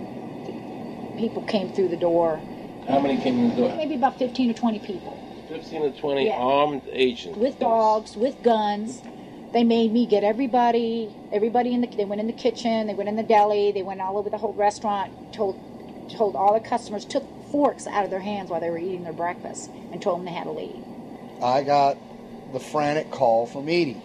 people came through the door. How many came in the door? Maybe about fifteen or twenty people. fifteen or twenty Yeah. armed agents. With dogs, with guns. They made me get everybody, everybody in the, they went in the kitchen, they went in the deli, they went all over the whole restaurant, told told all the customers, took forks out of their hands while they were eating their breakfast, and told them they had to leave. I got the frantic call from Edie.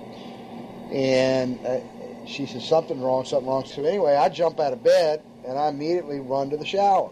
And uh, she said, something wrong, something wrong. So anyway, I jump out of bed, and I immediately run to the shower.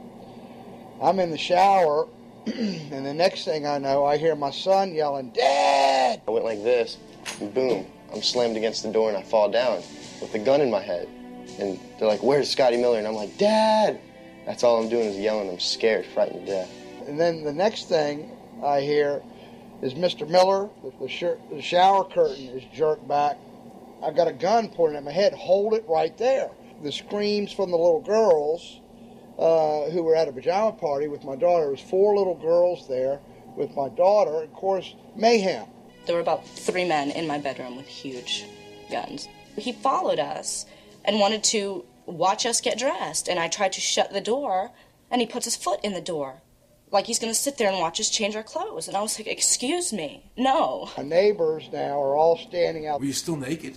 I'm in the shower, and the next thing I know, I hear my son yelling, "Dad!" I went like this, and boom, I'm slammed against the door, and I fall down with the gun in my head. And they're like, "Where's Scotty Miller?" And I'm like, "Dad!" That's all I'm doing is yelling. I'm scared, frightened to death. And then the next thing I hear is Mister Miller, the, the, sh- the shower curtain is jerked back. I've got a gun pointed at my head. Hold it right there. The screams from the little girls uh, who were at a pajama party with my daughter. There was four little girls there with my daughter. Of course, mayhem. There were about three men in my bedroom with huge guns. He followed us and wanted to watch us get dressed, and I tried to shut the door, and he puts his foot in the door, like he's going to sit there and watch us change our clothes. And I was like, excuse me, no. My neighbors now are all standing out. Were you still naked?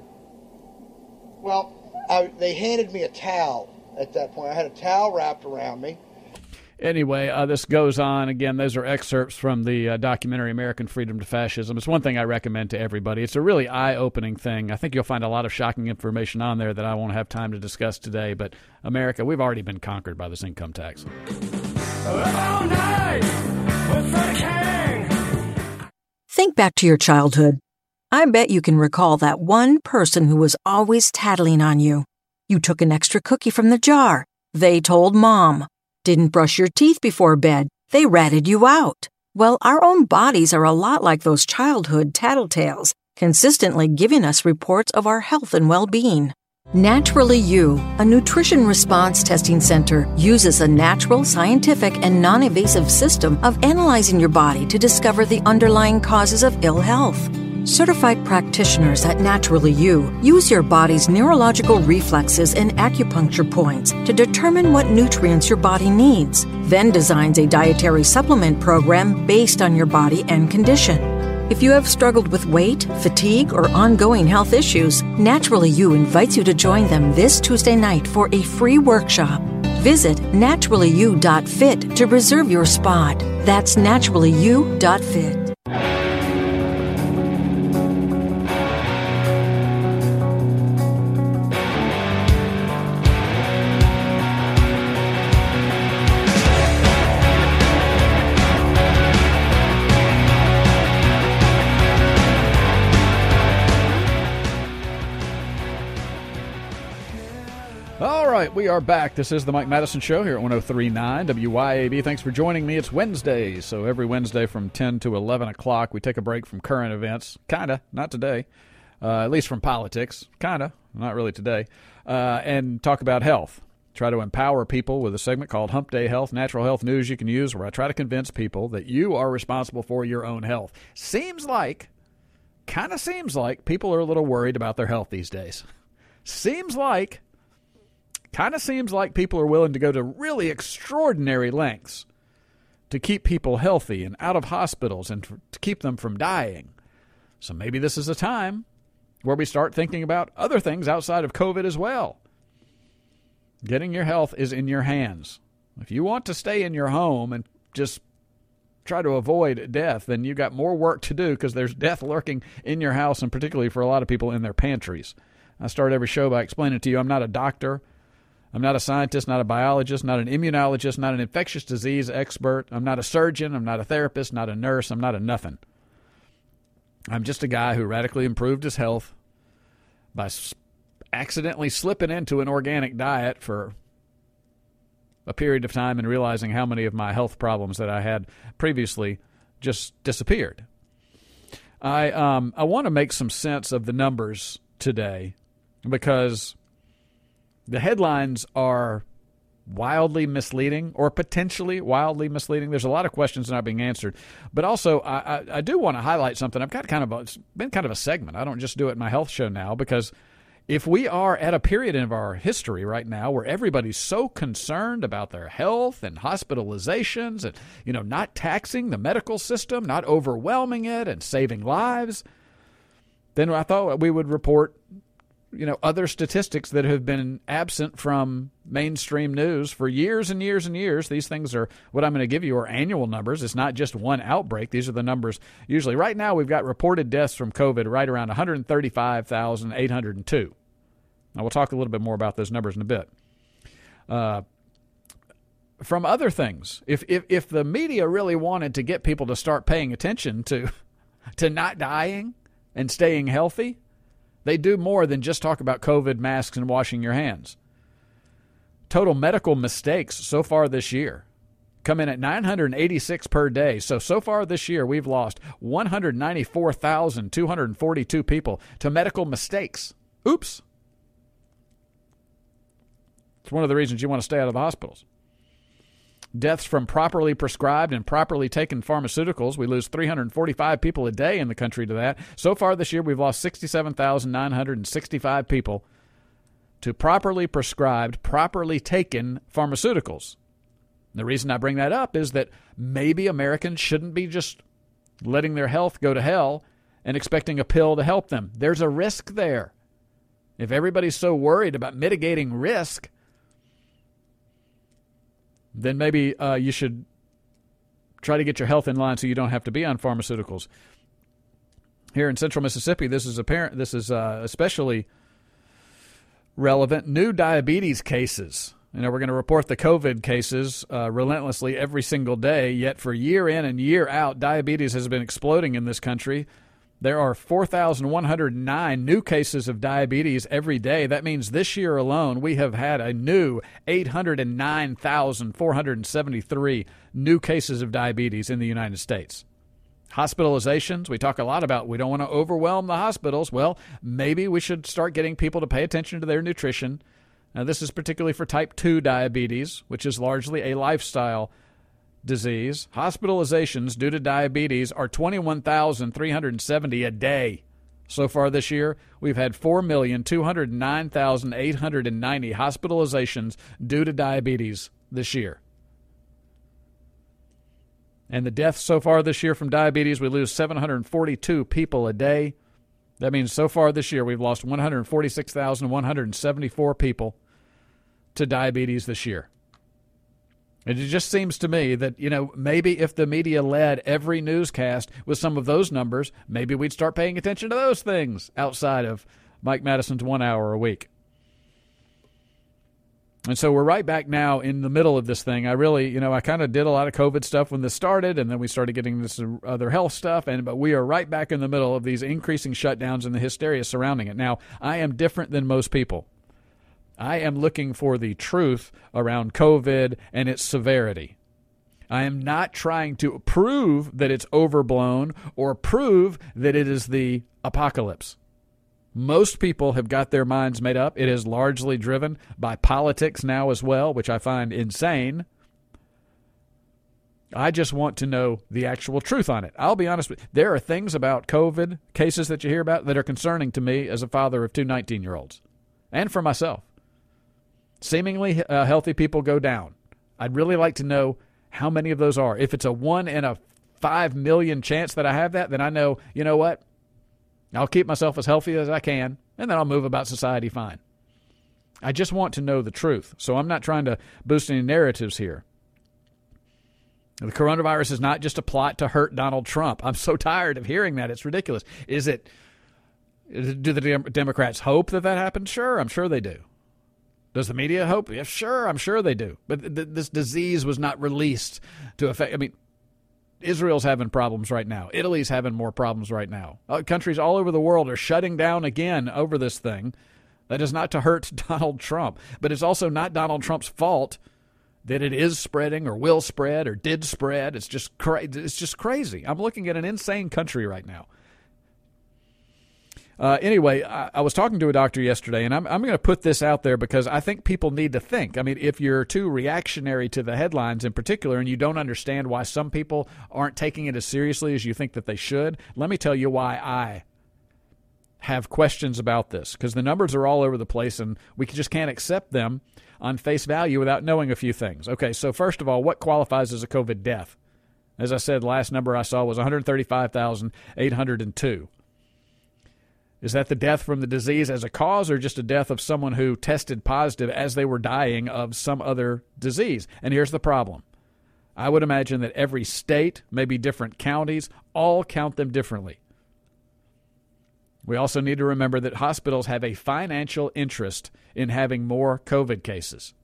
Well, I, they handed me a towel at that point. I had a towel wrapped around me. Anyway, uh, this goes on. Again, those are excerpts from the uh, documentary American Freedom to Fascism. It's one thing I recommend to everybody. It's a really eye-opening thing. I think you'll find a lot of shocking information on there that I won't have time to discuss today. But America, we've already been conquered by this income tax. Think back to your childhood. I bet you can recall that one person who was always tattling on you. You took an extra cookie from the jar. They told Mom. Didn't brush your teeth before bed. They ratted you out. Well, our own bodies are a lot like those childhood tattletales, consistently giving us reports of our health and well-being. Naturally You, a nutrition response testing center, uses a natural, scientific, and non-invasive system of analyzing your body to discover the underlying causes of ill health. Certified practitioners at Naturally You use your body's neurological reflexes and acupuncture points to determine what nutrients your body needs, then designs a dietary supplement program based on your body and condition. If you have struggled with weight, fatigue, or ongoing health issues, Naturally You invites you to join them this Tuesday night for a free workshop. Visit naturally you dot fit to reserve your spot. That's naturally you dot fit. right, we are back. This is the Mike Madison Show here at one oh three point nine W Y A B. Thanks for joining me. It's Wednesday, so every Wednesday from ten to eleven o'clock, we take a break from current events. Kind of, not today, uh, at least from politics. Kind of, not really today, uh, and talk about health. Try to empower people with a segment called Hump Day Health, natural health news you can use, where I try to convince people that you are responsible for your own health. Seems like, kind of seems like people are a little worried about their health these days. Seems like, kind of seems like people are willing to go to really extraordinary lengths to keep people healthy and out of hospitals and to keep them from dying. So maybe this is a time where we start thinking about other things outside of COVID as well. Getting your health is in your hands. If you want to stay in your home and just try to avoid death, then you've got more work to do, because there's death lurking in your house, and particularly for a lot of people in their pantries. I start every show by explaining to you I'm not a doctor. I'm not a scientist, not a biologist, not an immunologist, not an infectious disease expert. I'm not a surgeon. I'm not a therapist, not a nurse. I'm not a nothing. I'm just a guy who radically improved his health by accidentally slipping into an organic diet for a period of time and realizing how many of my health problems that I had previously just disappeared. I um I want to make some sense of the numbers today, because the headlines are wildly misleading, or potentially wildly misleading. There's a lot of questions not being answered. But also, I, I, I do want to highlight something. I've got kind of a, it's been kind of a segment. I don't just do it in my health show now, because if we are at a period of our history right now where everybody's so concerned about their health and hospitalizations and, you know, not taxing the medical system, not overwhelming it and saving lives, then I thought we would report, you know, other statistics that have been absent from mainstream news for years and years and years. These things are, what I'm going to give you are annual numbers. It's not just one outbreak. These are the numbers. Usually right now we've got reported deaths from COVID right around one hundred thirty-five thousand eight hundred two. Now we'll talk a little bit more about those numbers in a bit. Uh, from other things, if, if, if the media really wanted to get people to start paying attention to, to not dying and staying healthy, they do more than just talk about COVID, masks, and washing your hands. Total medical mistakes so far this year come in at nine hundred eighty-six per day. So, so far this year, we've lost one hundred ninety-four thousand two hundred forty-two people to medical mistakes. Oops. It's one of the reasons you want to stay out of the hospitals. Deaths from properly prescribed and properly taken pharmaceuticals. We lose three hundred forty-five people a day in the country to that. So far this year, we've lost sixty-seven thousand nine hundred sixty-five people to properly prescribed, properly taken pharmaceuticals. The reason I bring that up is that maybe Americans shouldn't be just letting their health go to hell and expecting a pill to help them. There's a risk there. If everybody's so worried about mitigating risk, then maybe uh, you should try to get your health in line so you don't have to be on pharmaceuticals. Here in Central Mississippi, this is apparent. This is uh, especially relevant. New diabetes cases. You know, we're going to report the COVID cases uh, relentlessly every single day. Yet for year in and year out, diabetes has been exploding in this country. There are four thousand one hundred nine new cases of diabetes every day. That means this year alone, we have had a new eight hundred nine thousand four hundred seventy-three new cases of diabetes in the United States. Hospitalizations, we talk a lot about we don't want to overwhelm the hospitals. Well, maybe we should start getting people to pay attention to their nutrition. Now, this is particularly for type two diabetes, which is largely a lifestyle disease. Hospitalizations due to diabetes are twenty-one thousand three hundred seventy a day. So far this year, we've had four million two hundred nine thousand eight hundred ninety hospitalizations due to diabetes this year. And the deaths so far this year from diabetes, we lose seven hundred forty-two people a day. That means so far this year, we've lost one hundred forty-six thousand one hundred seventy-four people to diabetes this year. And it just seems to me that, you know, maybe if the media led every newscast with some of those numbers, maybe we'd start paying attention to those things outside of Mike Madison's one hour a week. And so we're right back now in the middle of this thing. I really, you know, I kind of did a lot of COVID stuff when this started, and then we started getting this other health stuff, and but we are right back in the middle of these increasing shutdowns and the hysteria surrounding it. Now, I am different than most people. I am looking for the truth around COVID and its severity. I am not trying to prove that it's overblown or prove that it is the apocalypse. Most people have got their minds made up. It is largely driven by politics now as well, which I find insane. I just want to know the actual truth on it. I'll be honest with you. There are things about COVID cases that you hear about that are concerning to me as a father of two nineteen-year-olds and for myself. Seemingly uh, healthy people go down. I'd really like to know how many of those are. If it's a one in a five million chance that I have that, then I know, you know what? I'll keep myself as healthy as I can, and then I'll move about society fine. I just want to know the truth, so I'm not trying to boost any narratives here. The coronavirus is not just a plot to hurt Donald Trump. I'm so tired of hearing that. It's ridiculous. Is it? Do the Democrats hope that that happens? Sure, I'm sure they do. Does the media hope? Yeah, sure, I'm sure they do. But th- this disease was not released to affect. I mean, Israel's having problems right now. Italy's having more problems right now. Uh, countries all over the world are shutting down again over this thing. That is not to hurt Donald Trump, but it's also not Donald Trump's fault that it is spreading or will spread or did spread. It's just cra- it's just crazy. I'm looking at an insane country right now. Uh, anyway, I, I was talking to a doctor yesterday, and I'm, I'm going to put this out there because I think people need to think. I mean, if you're too reactionary to the headlines in particular and you don't understand why some people aren't taking it as seriously as you think that they should, let me tell you why I have questions about this, because the numbers are all over the place, and we just can't accept them on face value without knowing a few things. Okay, so first of all, what qualifies as a COVID death? As I said, the last number I saw was one hundred thirty-five thousand eight hundred two. Is that the death from the disease as a cause or just a death of someone who tested positive as they were dying of some other disease? And here's the problem. I would imagine that every state, maybe different counties, all count them differently. We also need to remember that hospitals have a financial interest in having more COVID cases.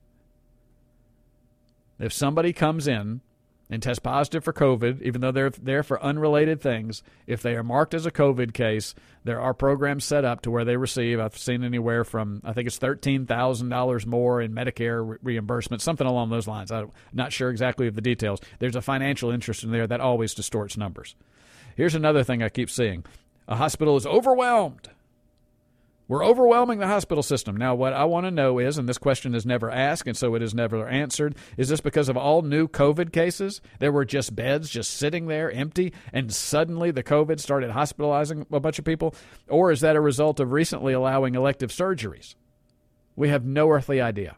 If somebody comes in and tests positive for COVID, even though they're there for unrelated things, if they are marked as a COVID case, there are programs set up to where they receive, I've seen anywhere from, I think it's thirteen thousand dollars more in Medicare re- reimbursement, something along those lines. I'm not sure exactly of the details. There's a financial interest in there that always distorts numbers. Here's another thing I keep seeing. A hospital is overwhelmed. We're overwhelming the hospital system. Now, what I want to know is, and this question is never asked, and so it is never answered, is this because of all new COVID cases? There were just beds just sitting there empty, and suddenly the COVID started hospitalizing a bunch of people? Or is that a result of recently allowing elective surgeries? We have no earthly idea.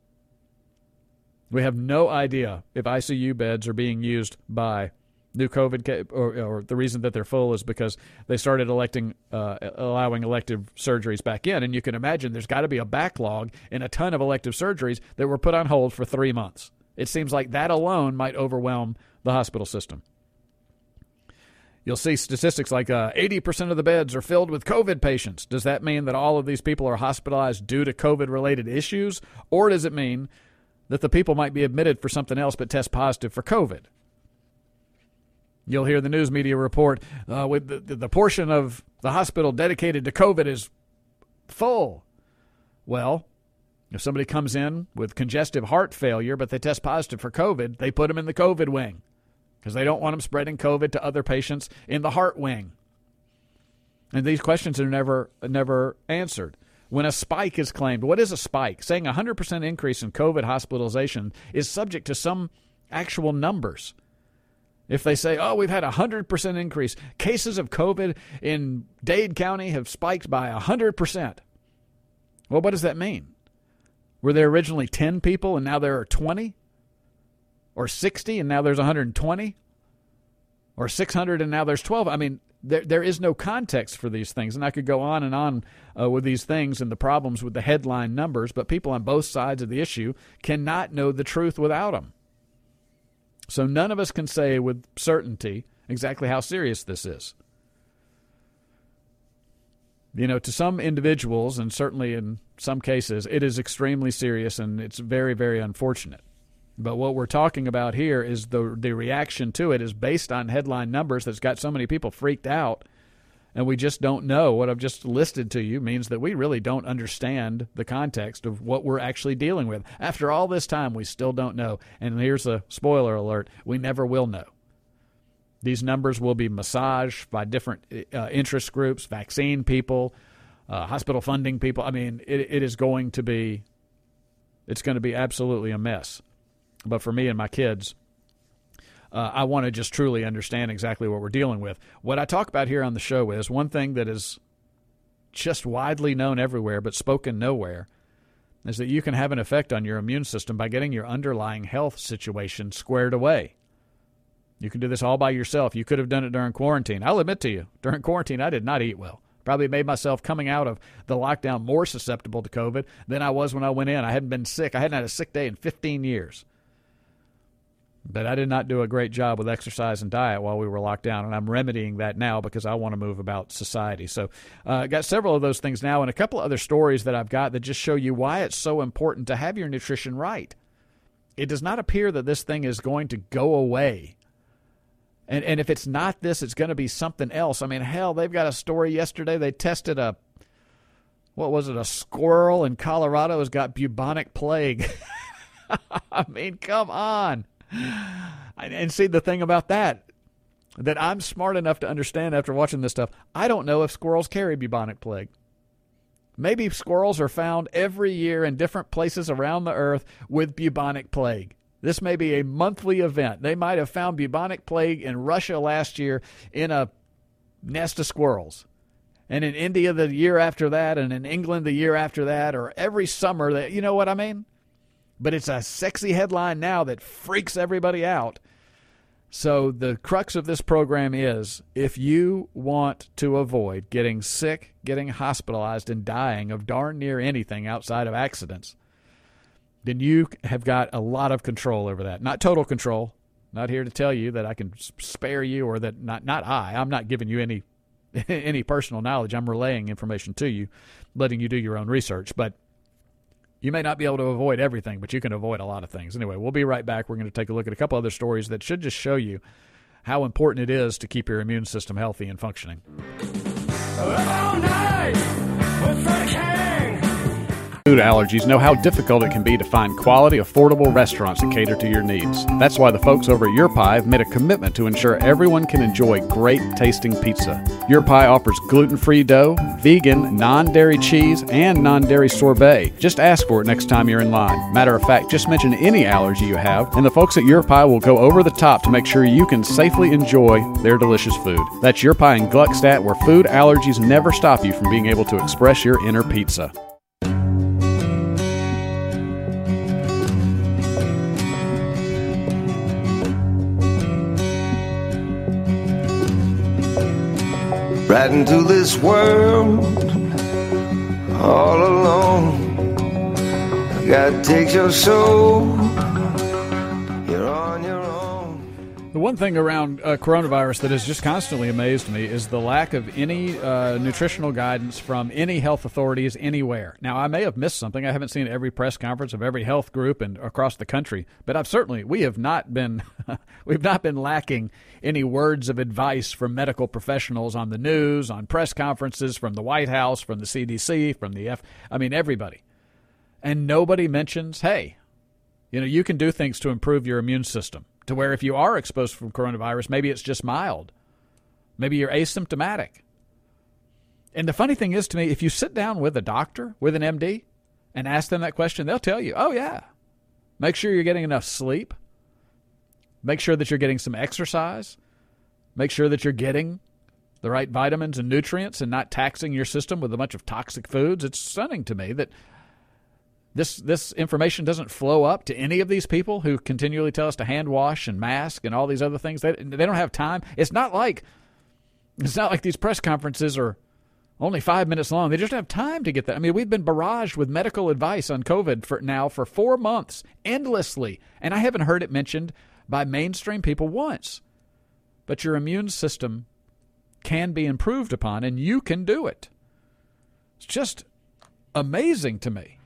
We have no idea if I C U beds are being used by new COVID, or, or the reason that they're full is because they started electing, uh, allowing elective surgeries back in. And you can imagine there's got to be a backlog in a ton of elective surgeries that were put on hold for three months. It seems like that alone might overwhelm the hospital system. You'll see statistics like uh, eighty percent of the beds are filled with COVID patients. Does that mean that all of these people are hospitalized due to COVID-related issues? Or does it mean that the people might be admitted for something else but test positive for COVID? You'll hear the news media report uh, with the, the portion of the hospital dedicated to COVID is full. Well, if somebody comes in with congestive heart failure, but they test positive for COVID, they put them in the COVID wing because they don't want them spreading COVID to other patients in the heart wing. And these questions are never, never answered. When a spike is claimed, what is a spike? Saying a one hundred percent increase in COVID hospitalization is subject to some actual numbers. If they say, oh, we've had a one hundred percent increase, cases of COVID in Dade County have spiked by one hundred percent. Well, what does that mean? Were there originally ten people and now there are twenty? Or sixty and now there's one hundred twenty? Or six hundred and now there's twelve? I mean, there there is no context for these things. And I could go on and on uh, with these things and the problems with the headline numbers, but people on both sides of the issue cannot know the truth without them. So none of us can say with certainty exactly how serious this is. You know, to some individuals, and certainly in some cases, it is extremely serious and it's very, very unfortunate. But what we're talking about here is the the reaction to it is based on headline numbers that's got so many people freaked out and we just don't know. What I've just listed to you means that we really don't understand the context of what we're actually dealing with. After all this time, we still don't know. And here's a spoiler alert. We never will know. These numbers will be massaged by different uh, interest groups, vaccine people, uh, hospital funding people. I mean, it, it is going to be, it's going to be absolutely a mess. But for me and my kids, Uh, I want to just truly understand exactly what we're dealing with. What I talk about here on the show is one thing that is just widely known everywhere but spoken nowhere, is that you can have an effect on your immune system by getting your underlying health situation squared away. You can do this all by yourself. You could have done it during quarantine. I'll admit to you, during quarantine, I did not eat well. Probably made myself coming out of the lockdown more susceptible to COVID than I was when I went in. I hadn't been sick. I hadn't had a sick day in fifteen years. But I did not do a great job with exercise and diet while we were locked down, and I'm remedying that now because I want to move about society. So I uh, got several of those things now and a couple of other stories that I've got that just show you why it's so important to have your nutrition right. It does not appear that this thing is going to go away. And, and if it's not this, it's going to be something else. I mean, hell, they've got a story yesterday. They tested a, what was it, a squirrel in Colorado has got bubonic plague. I mean, come on. And see, the thing about that, that I'm smart enough to understand after watching this stuff, I don't know if squirrels carry bubonic plague. Maybe squirrels are found every year in different places around the earth with bubonic plague. This may be a monthly event. They might have found bubonic plague in Russia last year in a nest of squirrels. And in India the year after that, and in England the year after that, or every summer, that, you know what I mean? But it's a sexy headline now that freaks everybody out. So the crux of this program is, if you want to avoid getting sick, getting hospitalized, and dying of darn near anything outside of accidents, then you have got a lot of control over that. Not total control. Not here to tell you that I can spare you, or that not not I. I'm not giving you any any personal knowledge. I'm relaying information to you, letting you do your own research. But you may not be able to avoid everything, but you can avoid a lot of things. Anyway, we'll be right back. We're going to take a look at a couple other stories that should just show you how important it is to keep your immune system healthy and functioning. All night with the king. Food allergies know how difficult it can be to find quality, affordable restaurants that cater to your needs. That's why the folks over at Your Pie have made a commitment to ensure everyone can enjoy great tasting pizza. Your Pie offers gluten-free dough, vegan, non-dairy cheese, and non-dairy sorbet. Just ask for it next time you're in line. Matter of fact, just mention any allergy you have, and the folks at Your Pie will go over the top to make sure you can safely enjoy their delicious food. That's Your Pie in Gluckstadt, where food allergies never stop you from being able to express your inner pizza. Right into this world, all alone. God takes your soul. You're on your own. The one thing around uh, coronavirus that has just constantly amazed me is the lack of any uh, nutritional guidance from any health authorities anywhere. Now, I may have missed something. I haven't seen every press conference of every health group and across the country, but I've certainly we have not been we've not been lacking any words of advice from medical professionals on the news, on press conferences, from the White House, from the C D C, from the F. I mean, everybody. And nobody mentions, hey, you know, you can do things to improve your immune system, to where if you are exposed from coronavirus, maybe it's just mild. Maybe you're asymptomatic. And the funny thing is, to me, if you sit down with a doctor, with an M D, and ask them that question, they'll tell you, oh, yeah, make sure you're getting enough sleep. Make sure that you're getting some exercise. Make sure that you're getting the right vitamins and nutrients and not taxing your system with a bunch of toxic foods. It's stunning to me that this this information doesn't flow up to any of these people who continually tell us to hand wash and mask and all these other things. They, they don't have time. It's not like it's not like these press conferences are only five minutes long. They just don't have time to get that. I mean, we've been barraged with medical advice on COVID for now for four months, endlessly, and I haven't heard it mentioned by mainstream people once. But your immune system can be improved upon, and you can do it. It's just amazing to me.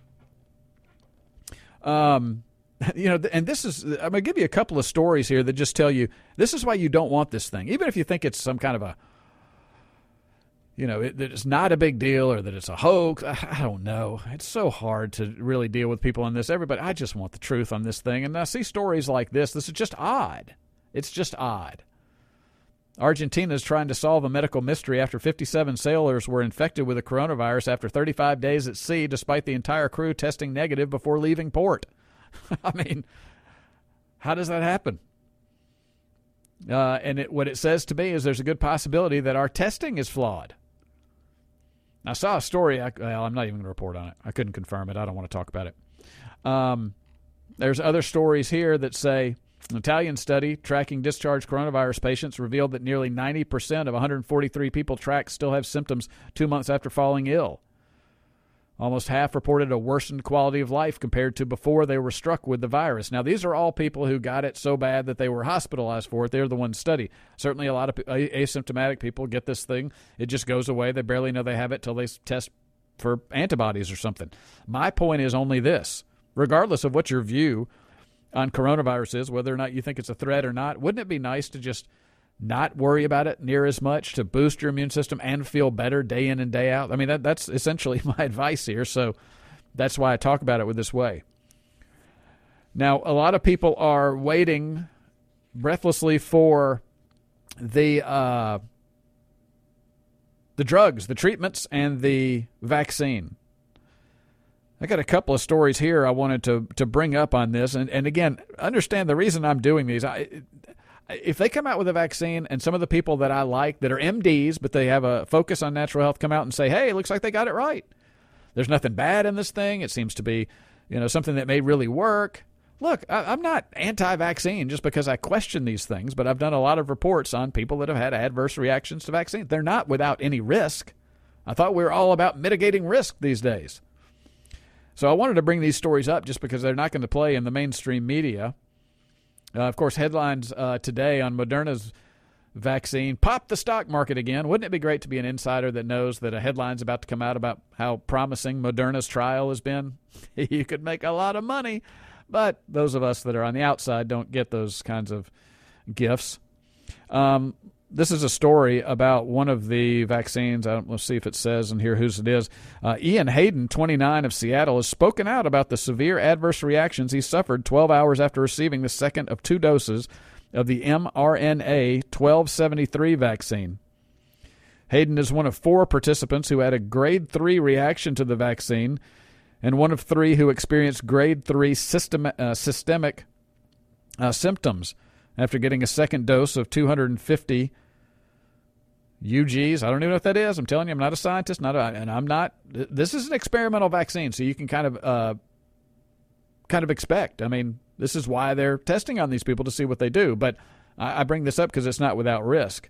Um, you know, and this is, I'm going to give you a couple of stories here that just tell you this is why you don't want this thing. Even if you think it's some kind of a you know, it, that it's not a big deal or that it's a hoax. I, I don't know. It's so hard to really deal with people on this. Everybody, I just want the truth on this thing. And I see stories like this. This is just odd. It's just odd. Argentina is trying to solve a medical mystery after fifty-seven sailors were infected with the coronavirus after thirty-five days at sea, despite the entire crew testing negative before leaving port. I mean, how does that happen? Uh, and it, what it says to me is there's a good possibility that our testing is flawed. I saw a story. I, well, I'm not even going to report on it. I couldn't confirm it. I don't want to talk about it. Um, there's other stories here that say an Italian study tracking discharged coronavirus patients revealed that nearly ninety percent of one hundred forty-three people tracked still have symptoms two months after falling ill. Almost half reported a worsened quality of life compared to before they were struck with the virus. Now, these are all people who got it so bad that they were hospitalized for it. They're the ones studied. Certainly a lot of asymptomatic people get this thing. It just goes away. They barely know they have it till they test for antibodies or something. My point is only this. Regardless of what your view on coronavirus is, whether or not you think it's a threat or not, wouldn't it be nice to just not worry about it near as much, to boost your immune system and feel better day in and day out? I mean, that, that's essentially my advice here, so that's why I talk about it with this way. Now, a lot of people are waiting breathlessly for the uh, the drugs, the treatments, and the vaccine. I got a couple of stories here I wanted to to bring up on this, and, and again, understand the reason I'm doing these. I If they come out with a vaccine and some of the people that I like that are M Ds, but they have a focus on natural health, come out and say, hey, it looks like they got it right. There's nothing bad in this thing. It seems to be, you know, something that may really work. Look, I, I'm not anti-vaccine just because I question these things, but I've done a lot of reports on people that have had adverse reactions to vaccines. They're not without any risk. I thought we were all about mitigating risk these days. So I wanted to bring these stories up just because they're not going to play in the mainstream media. Uh, of course, headlines uh, today on Moderna's vaccine pop the stock market again. Wouldn't it be great to be an insider that knows that a headline's about to come out about how promising Moderna's trial has been? You could make a lot of money, but those of us that are on the outside don't get those kinds of gifts. Um, this is a story about one of the vaccines. I don't, let's see if it says in here whose it is. Uh, Ian Hayden, twenty-nine, of Seattle, has spoken out about the severe adverse reactions he suffered twelve hours after receiving the second of two doses of the mRNA twelve seventy-three vaccine. Hayden is one of four participants who had a grade three reaction to the vaccine and one of three who experienced grade three system, uh, systemic uh, symptoms after getting a second dose of two hundred fifty U Gs. I don't even know what that is. I'm telling you, I'm not a scientist, not a, and I'm not. This is an experimental vaccine, so you can kind of uh, kind of expect. I mean, this is why they're testing on these people to see what they do. But I, I bring this up because it's not without risk.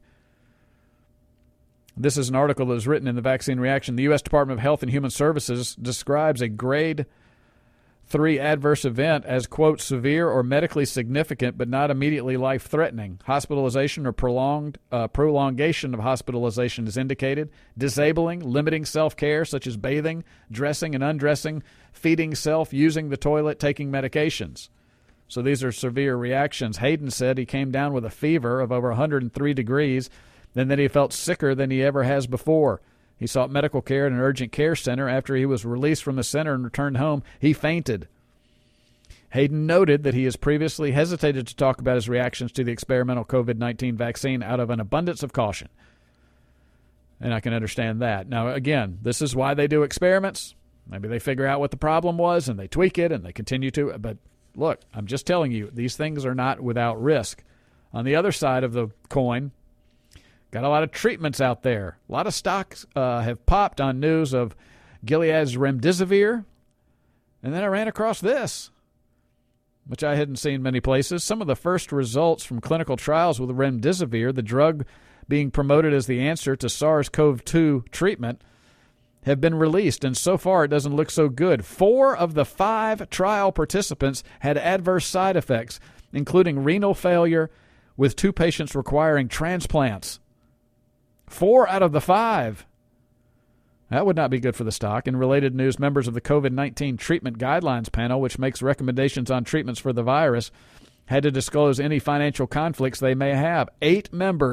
This is an article that was written in the Vaccine Reaction. The U S Department of Health and Human Services describes a grade three adverse event as, quote, severe or medically significant but not immediately life-threatening. Hospitalization or prolonged uh, prolongation of hospitalization is indicated. Disabling, limiting self-care such as bathing, dressing and undressing, feeding self, using the toilet, taking medications. So these are severe reactions. Hayden said he came down with a fever of over one hundred three degrees and that he felt sicker than he ever has before. He sought medical care at an urgent care center. After he was released from the center and returned home, he fainted. Hayden noted that he has previously hesitated to talk about his reactions to the experimental COVID nineteen vaccine out of an abundance of caution. And I can understand that. Now, again, this is why they do experiments. Maybe they figure out what the problem was and they tweak it and they continue to. But look, I'm just telling you, these things are not without risk. On the other side of the coin, got a lot of treatments out there. A lot of stocks uh, have popped on news of Gilead's remdesivir. And then I ran across this, which I hadn't seen many places. Some of the first results from clinical trials with remdesivir, the drug being promoted as the answer to SARS-C o V two treatment, have been released. And so far, it doesn't look so good. Four of the five trial participants had adverse side effects, including renal failure, with two patients requiring transplants. Four out of the five. That would not be good for the stock. In related news, members of the COVID nineteen Treatment Guidelines Panel, which makes recommendations on treatments for the virus, had to disclose any financial conflicts they may have. Eight members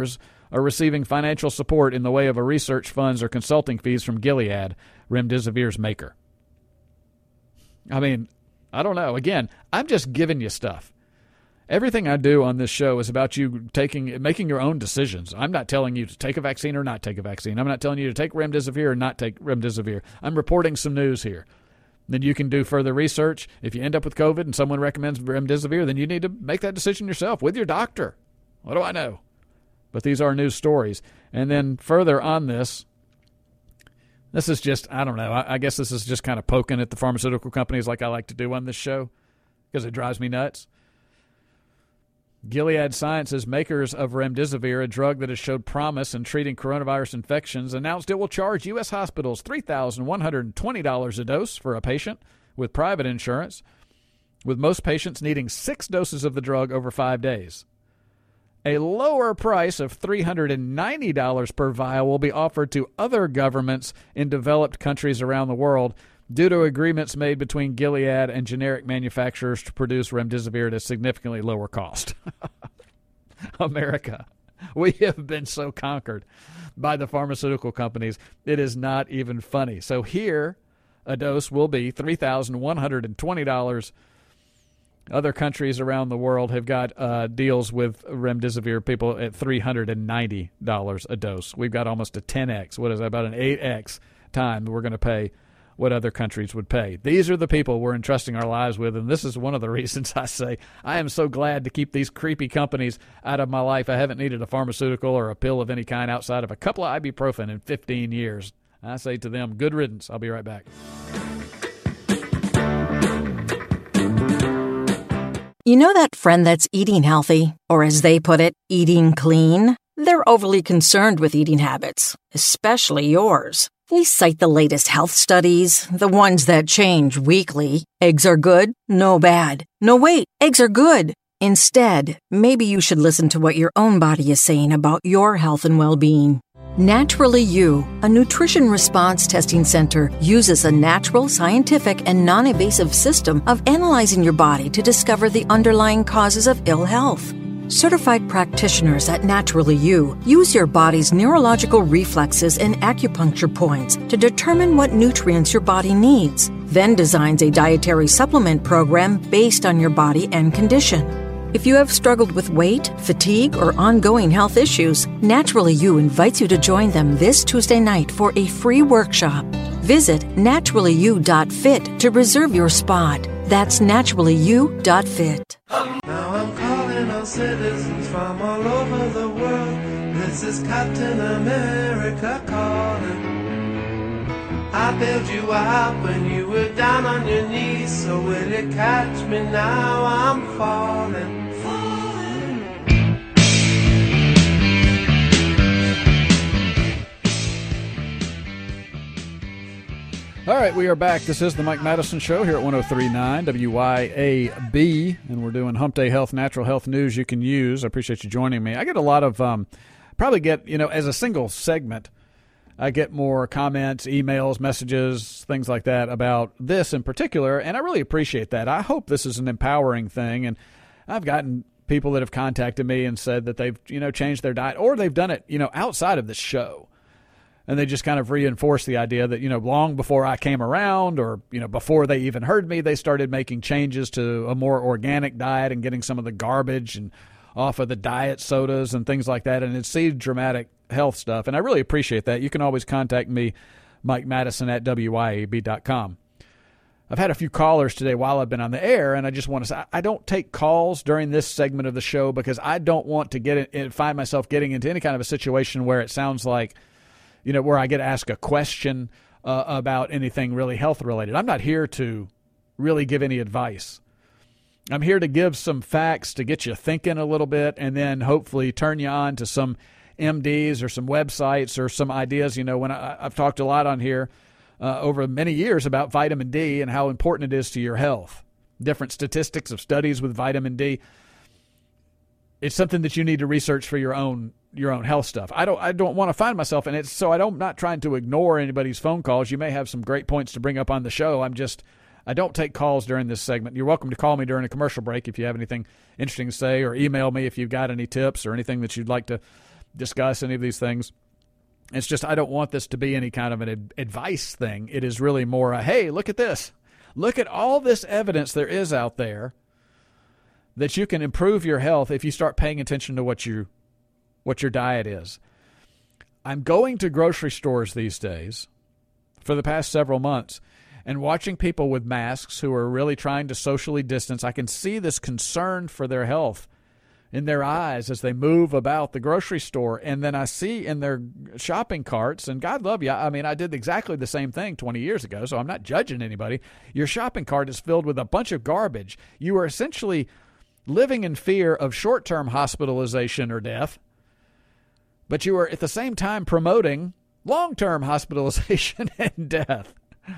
are receiving financial support in the way of a research funds or consulting fees from Gilead, Remdesivir's maker. I mean, I don't know. Again, I'm just giving you stuff. Everything I do on this show is about you taking, making your own decisions. I'm not telling you to take a vaccine or not take a vaccine. I'm not telling you to take Remdesivir or not take Remdesivir. I'm reporting some news here. Then you can do further research. If you end up with COVID and someone recommends Remdesivir, then you need to make that decision yourself with your doctor. What do I know? But these are news stories. And then further on this, this is just, I don't know, I, I guess this is just kind of poking at the pharmaceutical companies like I like to do on this show because it drives me nuts. Gilead Sciences, makers of Remdesivir, a drug that has showed promise in treating coronavirus infections, announced it will charge U S hospitals three thousand one hundred twenty dollars a dose for a patient with private insurance, with most patients needing six doses of the drug over five days. A lower price of three hundred ninety dollars per vial will be offered to other governments in developed countries around the world due to agreements made between Gilead and generic manufacturers to produce Remdesivir at a significantly lower cost. America, we have been so conquered by the pharmaceutical companies. It is not even funny. So here, a dose will be three thousand one hundred twenty dollars. Other countries around the world have got uh, deals with Remdesivir people at three hundred ninety dollars a dose. We've got almost a ten x. What is that? About an eight x time we're going to pay what other countries would pay. These are the people we're entrusting our lives with, and this is one of the reasons I say I am so glad to keep these creepy companies out of my life. I haven't needed a pharmaceutical or a pill of any kind outside of a couple of ibuprofen in fifteen years. I say to them, good riddance. I'll be right back. You know that friend that's eating healthy, or as they put it, eating clean? They're overly concerned with eating habits, especially yours. They cite the latest health studies, the ones that change weekly. Eggs are good? No bad. No, wait, eggs are good. Instead, maybe you should listen to what your own body is saying about your health and well-being. Naturally You, a nutrition response testing center, uses a natural, scientific, and non-invasive system of analyzing your body to discover the underlying causes of ill health. Certified practitioners at Naturally You use your body's neurological reflexes and acupuncture points to determine what nutrients your body needs, then designs a dietary supplement program based on your body and condition. If you have struggled with weight, fatigue, or ongoing health issues, Naturally You invites you to join them this Tuesday night for a free workshop. Visit naturally you dot fit to reserve your spot. That's naturally you dot fit. Now I'm calling on citizens from all over the world. This is Captain America calling. I bailed you out when you were down on your knees. So will you catch me now? I'm falling. All right, we are back. This is the Mike Madison Show here at one oh three point nine W Y A B, and we're doing Hump Day Health, natural health news you can use. I appreciate you joining me. I get a lot of, um, probably get, you know, as a single segment, I get more comments, emails, messages, things like that about this in particular, and I really appreciate that. I hope this is an empowering thing, and I've gotten people that have contacted me and said that they've, you know, changed their diet, or they've done it, you know, outside of the show. And they just kind of reinforce the idea that, you know, long before I came around, or, you know, before they even heard me, they started making changes to a more organic diet and getting some of the garbage and off of the diet sodas and things like that. And it's seen dramatic health stuff. And I really appreciate that. You can always contact me, Mike Madison at W Y A B dot com. I've had a few callers today while I've been on the air, and I just want to say I don't take calls during this segment of the show because I don't want to get in, find myself getting into any kind of a situation where it sounds like, you know, where I get asked a question uh, about anything really health related. I'm not here to really give any advice. I'm here to give some facts to get you thinking a little bit, and then hopefully turn you on to some M Ds or some websites or some ideas. You know, when I, I've talked a lot on here uh, over many years about vitamin D and how important it is to your health. Different statistics of studies with vitamin D. It's something that you need to research for your own your own health stuff. I don't I don't want to find myself in it, so I don't, I'm not trying to ignore anybody's phone calls. You may have some great points to bring up on the show. I'm just, I don't take calls during this segment. You're welcome to call me during a commercial break if you have anything interesting to say, or email me if you've got any tips or anything that you'd like to discuss any of these things. It's just I don't want this to be any kind of an ad- advice thing. It is really more a, hey, look at this. Look at all this evidence there is out there that you can improve your health if you start paying attention to what you what your diet is. I'm going to grocery stores these days for the past several months and watching people with masks who are really trying to socially distance. I can see this concern for their health in their eyes as they move about the grocery store. And then I see in their shopping carts, and God love you, I mean, I did exactly the same thing twenty years ago, so I'm not judging anybody. Your shopping cart is filled with a bunch of garbage. You are essentially living in fear of short-term hospitalization or death, but you are at the same time promoting long-term hospitalization and death.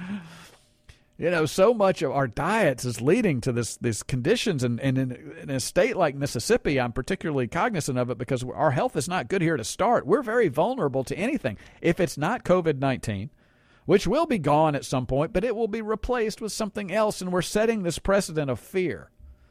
You know, so much of our diets is leading to this these conditions, and, and in, in a state like Mississippi, I'm particularly cognizant of it because our health is not good here to start. We're very vulnerable to anything. If it's not COVID nineteen, which will be gone at some point, but it will be replaced with something else, and we're setting this precedent of fear.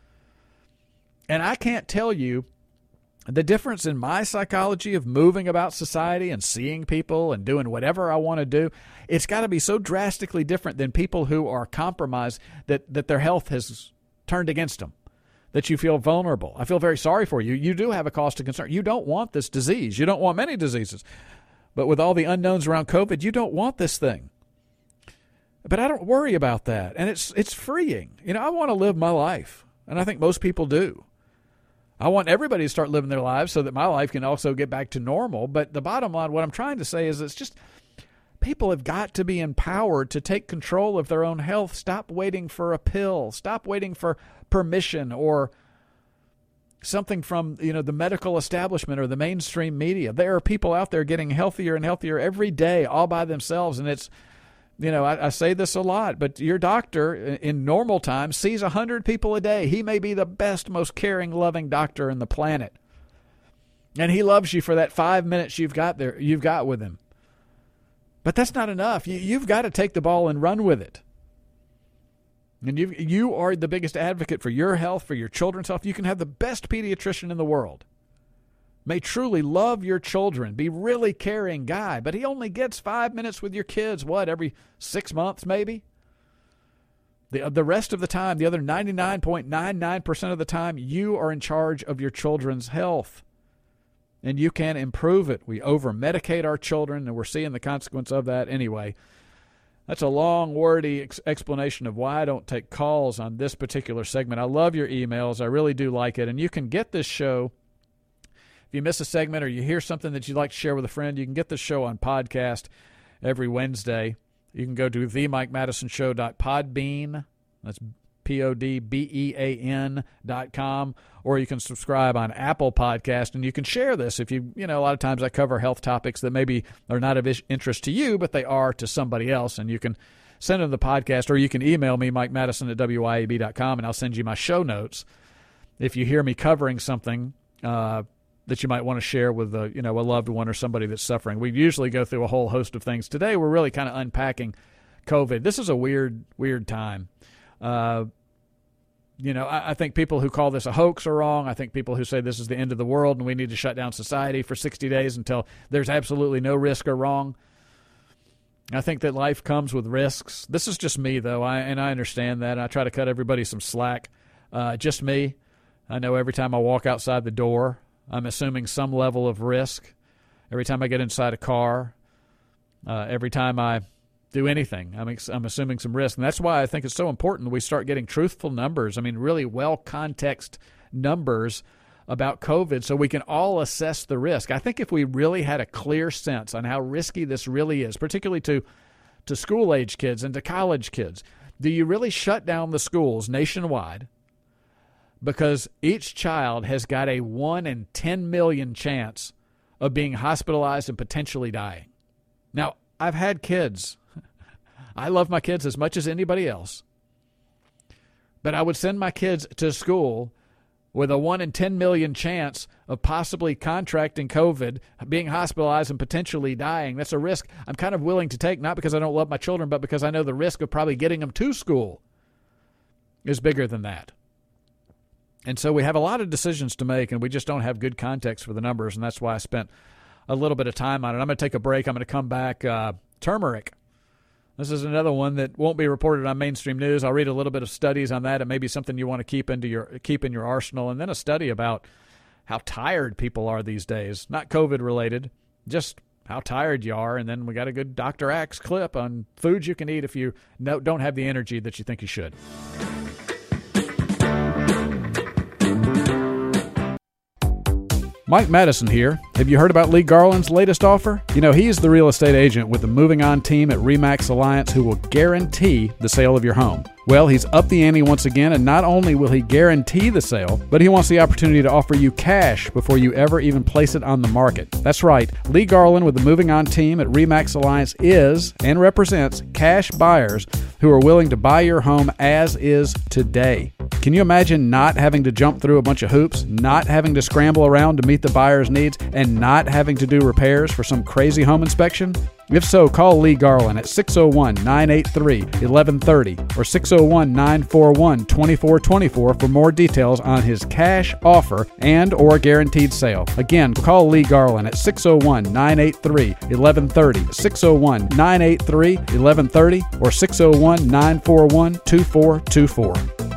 And I can't tell you the difference in my psychology of moving about society and seeing people and doing whatever I want to do. It's got to be so drastically different than people who are compromised that, that their health has turned against them, that you feel vulnerable. I feel very sorry for you. You do have a cause to concern. You don't want this disease. You don't want many diseases. But with all the unknowns around COVID, you don't want this thing. But I don't worry about that. And it's it's freeing. You know, I want to live my life. And I think most people do. I want everybody to start living their lives so that my life can also get back to normal. But the bottom line, what I'm trying to say is it's just people have got to be empowered to take control of their own health. Stop waiting for a pill. Stop waiting for permission or something from, you know, the medical establishment or the mainstream media. There are people out there getting healthier and healthier every day all by themselves. And it's, you know, I, I say this a lot, but your doctor in normal times sees one hundred people a day. He may be the best, most caring, loving doctor on the planet. And he loves you for that five minutes you've got there, you've got with him. But that's not enough. You, you've got to take the ball and run with it. And you you are the biggest advocate for your health, for your children's health. You can have the best pediatrician in the world. May truly love your children, be really caring guy, but he only gets five minutes with your kids, what, every six months maybe? The, the rest of the time, the other ninety-nine point nine nine percent of the time, you are in charge of your children's health. And you can improve it. We over-medicate our children, and we're seeing the consequence of that anyway. That's a long, wordy ex- explanation of why I don't take calls on this particular segment. I love your emails. I really do like it. And you can get this show. If you miss a segment or you hear something that you'd like to share with a friend, you can get this show on podcast every Wednesday. You can go to the mike madison show dot podbean. That's P O D B E A N dot com. Or you can subscribe on Apple Podcast, and you can share this. If you, you know, a lot of times I cover health topics that maybe are not of interest to you, but they are to somebody else, and you can send them the podcast, or you can email me, mike madison at W Y A B dot com, and I'll send you my show notes. If you hear me covering something, uh, that you might want to share with a, you know, a loved one or somebody that's suffering. We usually go through a whole host of things. Today we're really kind of unpacking COVID. This is a weird, weird time. Uh, you know, I, I think people who call this a hoax are wrong. I think people who say this is the end of the world and we need to shut down society for sixty days until there's absolutely no risk are wrong. I think that life comes with risks. This is just me, though, I, and I understand that. I try to cut everybody some slack. Uh, just me. I know every time I walk outside the door, I'm assuming some level of risk. Every time I get inside a car, uh, every time I do anything, I'm, ex- I'm assuming some risk. And that's why I think it's so important that we start getting truthful numbers. I mean, really well-context numbers about COVID so we can all assess the risk. I think if we really had a clear sense on how risky this really is, particularly to, to school-age kids and to college kids, do you really shut down the schools nationwide? Because each child has got a one in ten million chance of being hospitalized and potentially dying. Now, I've had kids. I love my kids as much as anybody else. But I would send my kids to school with a one in ten million chance of possibly contracting COVID, being hospitalized, and potentially dying. That's a risk I'm kind of willing to take, not because I don't love my children, but because I know the risk of probably getting them to school is bigger than that. And so we have a lot of decisions to make, and we just don't have good context for the numbers, and that's why I spent a little bit of time on it. I'm going to take a break. I'm going to come back. Uh, turmeric. This is another one that won't be reported on mainstream news. I'll read a little bit of studies on that. It may be something you want to keep into your keep in your arsenal, and then a study about how tired people are these days. Not COVID-related, just how tired you are. And then we got a good Doctor Axe clip on foods you can eat if you no, don't have the energy that you think you should. Mike Madison here. Have you heard about Lee Garland's latest offer? You know, he's the real estate agent with the Moving On team at RE/MAX Alliance who will guarantee the sale of your home. Well, he's upped the ante once again, and not only will he guarantee the sale, but he wants the opportunity to offer you cash before you ever even place it on the market. That's right. Lee Garland with the Moving On team at RE/MAX Alliance is and represents cash buyers who are willing to buy your home as is today. Can you imagine not having to jump through a bunch of hoops, not having to scramble around to meet the buyer's needs, and not having to do repairs for some crazy home inspection? If so, call Lee Garland at six oh one, nine eight three, one one three oh or six oh one, nine four one, two four two four for more details on his cash offer and or guaranteed sale. Again, call Lee Garland at six oh one, nine eight three, one one three oh, six oh one, nine eight three, one one three oh or six oh one, nine four one, two four two four.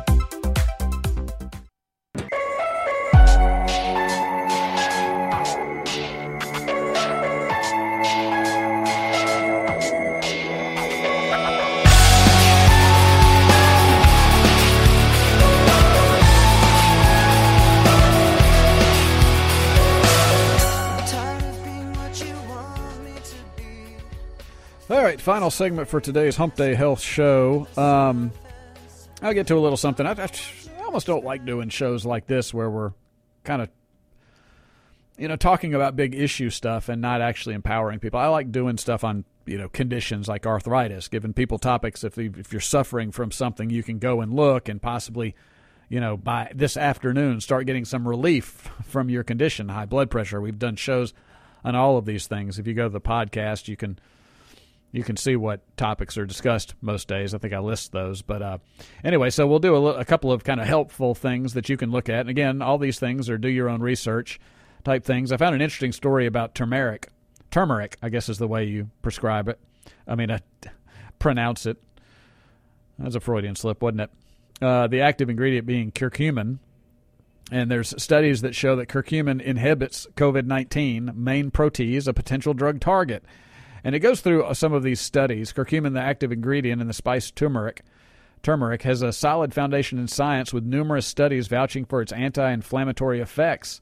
All right, final segment for today's Hump Day Health Show. Um, I'll get to a little something. I, I, I almost don't like doing shows like this where we're kind of, you know, talking about big issue stuff and not actually empowering people. I like doing stuff on, you know, conditions like arthritis, giving people topics. If if you're suffering from something, you can go and look and possibly, you know, by this afternoon start getting some relief from your condition, high blood pressure. We've done shows on all of these things. If you go to the podcast, you can you can see what topics are discussed most days. I think I list those. But uh, anyway, so we'll do a, a couple of kind of helpful things that you can look at. And again, all these things are do your own research type things. I found an interesting story about turmeric. Turmeric, I guess, is the way you prescribe it. I mean, I pronounce it. That's a Freudian slip, wasn't it? Uh, the active ingredient being curcumin. And there's studies that show that curcumin inhibits COVID nineteen main protease, a potential drug target. And it goes through some of these studies. Curcumin, the active ingredient in the spice turmeric, turmeric has a solid foundation in science with numerous studies vouching for its anti-inflammatory effects.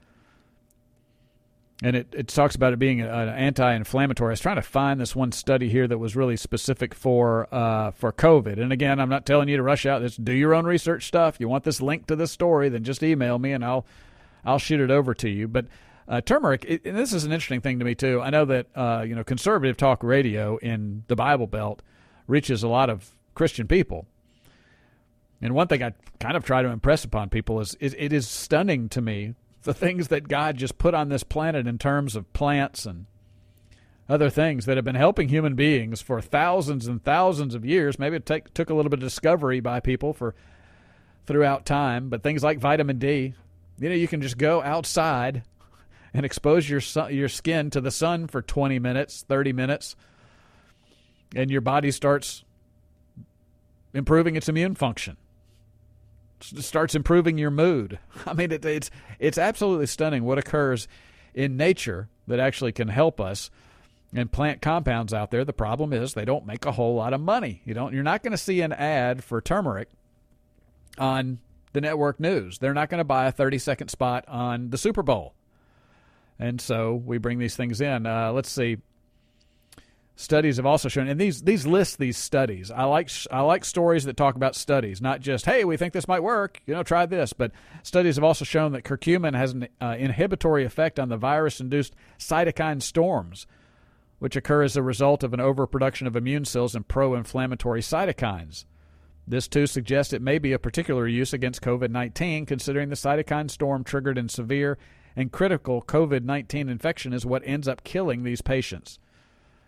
And it, it talks about it being an anti-inflammatory. I was trying to find this one study here that was really specific for uh, for COVID. And again, I'm not telling you to rush out. Just do your own research stuff. You want this link to this story, then just email me and I'll I'll shoot it over to you. But uh, turmeric, it, and this is an interesting thing to me too. I know that uh, you know conservative talk radio in the Bible Belt reaches a lot of Christian people. And one thing I kind of try to impress upon people is it, it is stunning to me the things that God just put on this planet in terms of plants and other things that have been helping human beings for thousands and thousands of years. Maybe it take, took a little bit of discovery by people for throughout time, but things like vitamin D, you know, you can just go outside and expose your sun, your skin to the sun for twenty minutes, thirty minutes, and your body starts improving its immune function. Starts improving your mood. I mean, it, it's it's absolutely stunning what occurs in nature that actually can help us. And plant compounds out there, the problem is they don't make a whole lot of money. You don't. You're not going to see an ad for turmeric on the network news. They're not going to buy a thirty-second spot on the Super Bowl. And so we bring these things in. Uh, let's see. Studies have also shown, and these these list these studies. I like I like stories that talk about studies, not just, hey, we think this might work, you know, try this. But studies have also shown that curcumin has an uh, inhibitory effect on the virus-induced cytokine storms, which occur as a result of an overproduction of immune cells and pro-inflammatory cytokines. This, too, suggests it may be of particular use against COVID nineteen, considering the cytokine storm triggered in severe and critical COVID nineteen infection is what ends up killing these patients.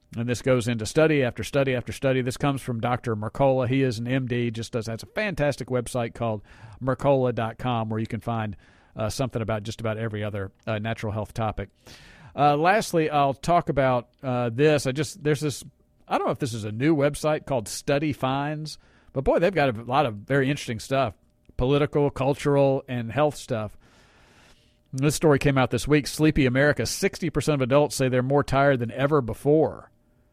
And this goes into study after study after study. This comes from Doctor Mercola. He is an M D, just does has a fantastic website called Mercola dot com where you can find uh, something about just about every other uh, natural health topic. Uh, lastly, I'll talk about uh, this. I just there's this. I don't know if this is a new website called Study Finds, but boy, they've got a lot of very interesting stuff, political, cultural, and health stuff. And this story came out this week. Sleepy America: sixty percent of adults say they're more tired than ever before.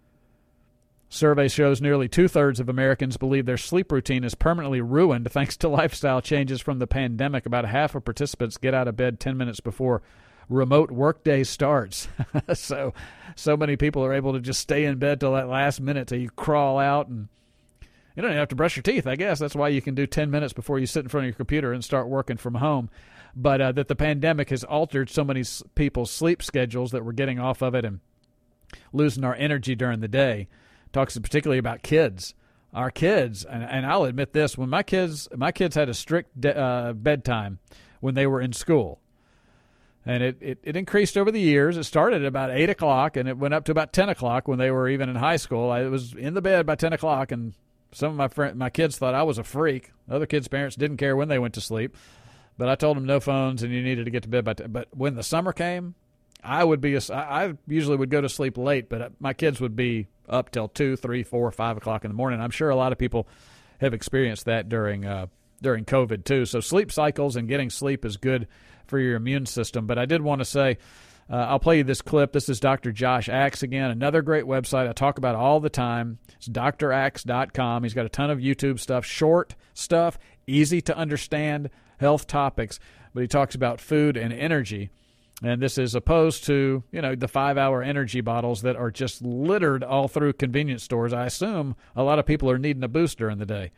Survey shows nearly two-thirds of Americans believe their sleep routine is permanently ruined thanks to lifestyle changes from the pandemic. About half of participants get out of bed ten minutes before remote workday starts. so so many people are able to just stay in bed till that last minute till you crawl out, and you don't even have to brush your teeth, I guess. That's why you can do ten minutes before you sit in front of your computer and start working from home. But uh, that the pandemic has altered so many people's sleep schedules that we're getting off of it and losing our energy during the day. Talks particularly about kids. Our kids, and, and I'll admit this, when my kids my kids had a strict de- uh, bedtime when they were in school. And it, it, it increased over the years. It started at about eight o'clock, and it went up to about ten o'clock when they were even in high school. I was in the bed by ten o'clock, and some of my friend, my kids thought I was a freak. Other kids' parents didn't care when they went to sleep. But I told them no phones, and you needed to get to bed by ten. But when the summer came, I would be a, I usually would go to sleep late, but my kids would be up till two, three, four, five o'clock in the morning. I'm sure a lot of people have experienced that during uh, during COVID too. So sleep cycles and getting sleep is good for your immune system. But I did want to say, uh, I'll play you this clip. This is Doctor Josh Axe again, another great website I talk about all the time. It's D R axe dot com. He's got a ton of YouTube stuff, short stuff, easy to understand health topics, but he talks about food and energy. And this is opposed to, you know, the five-hour energy bottles that are just littered all through convenience stores. I assume a lot of people are needing a boost during the day.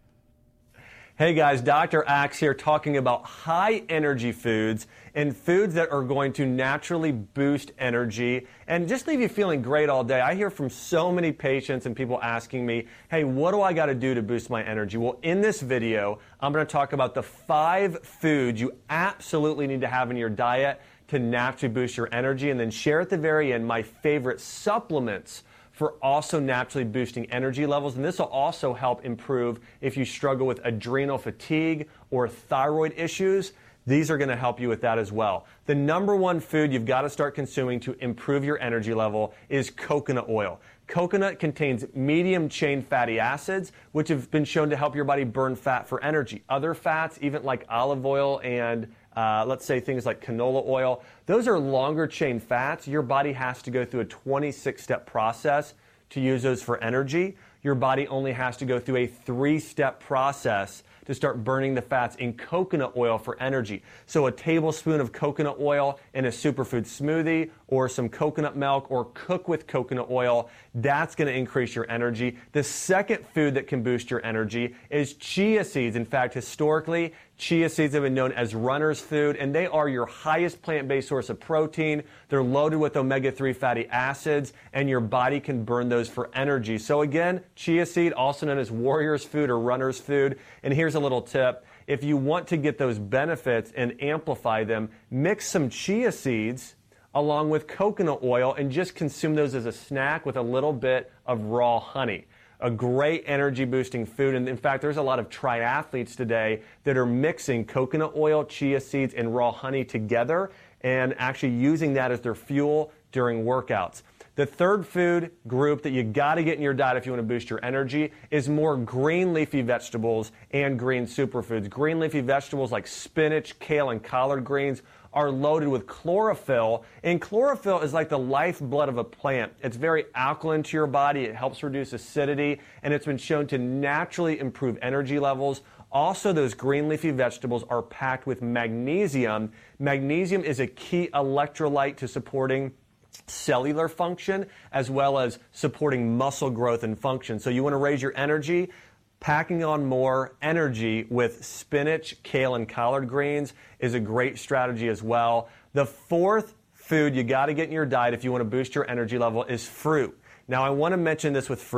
Hey guys, Doctor Axe here talking about high energy foods and foods that are going to naturally boost energy and just leave you feeling great all day. I hear from so many patients and people asking me, hey, what do I got to do to boost my energy? Well, in this video, I'm going to talk about the five foods you absolutely need to have in your diet to naturally boost your energy, and then share at the very end my favorite supplements for also naturally boosting energy levels. And this will also help improve if you struggle with adrenal fatigue or thyroid issues. These are going to help you with that as well. The number one food you've got to start consuming to improve your energy level is coconut oil. Coconut contains medium chain fatty acids, which have been shown to help your body burn fat for energy. Other fats, even like olive oil and Uh, let's say things like canola oil, those are longer chain fats. Your body has to go through a twenty-six step process to use those for energy. Your body only has to go through a three step process to start burning the fats in coconut oil for energy. So a tablespoon of coconut oil in a superfood smoothie or some coconut milk or cook with coconut oil, that's going to increase your energy. The second food that can boost your energy is chia seeds. In fact, historically, chia seeds have been known as runner's food, and they are your highest plant-based source of protein. They're loaded with omega three fatty acids, and your body can burn those for energy. So again, chia seed, also known as warrior's food or runner's food. And here's a little tip. If you want to get those benefits and amplify them, mix some chia seeds along with coconut oil and just consume those as a snack with a little bit of raw honey. A great energy boosting food. And in fact, there's a lot of triathletes today that are mixing coconut oil, chia seeds, and raw honey together and actually using that as their fuel during workouts. The third food group that you got to get in your diet if you want to boost your energy is more green leafy vegetables and green superfoods. Green leafy vegetables like spinach, kale, and collard greens are loaded with chlorophyll, and chlorophyll is like the lifeblood of a plant. It's very alkaline to your body, it helps reduce acidity, and it's been shown to naturally improve energy levels. Also, those green leafy vegetables are packed with magnesium. Magnesium is a key electrolyte to supporting cellular function as well as supporting muscle growth and function. So you want to raise your energy? Packing on more energy with spinach, kale, and collard greens is a great strategy as well. The fourth food you got to get in your diet if you want to boost your energy level is fruit. Now, I want to mention this with fruit.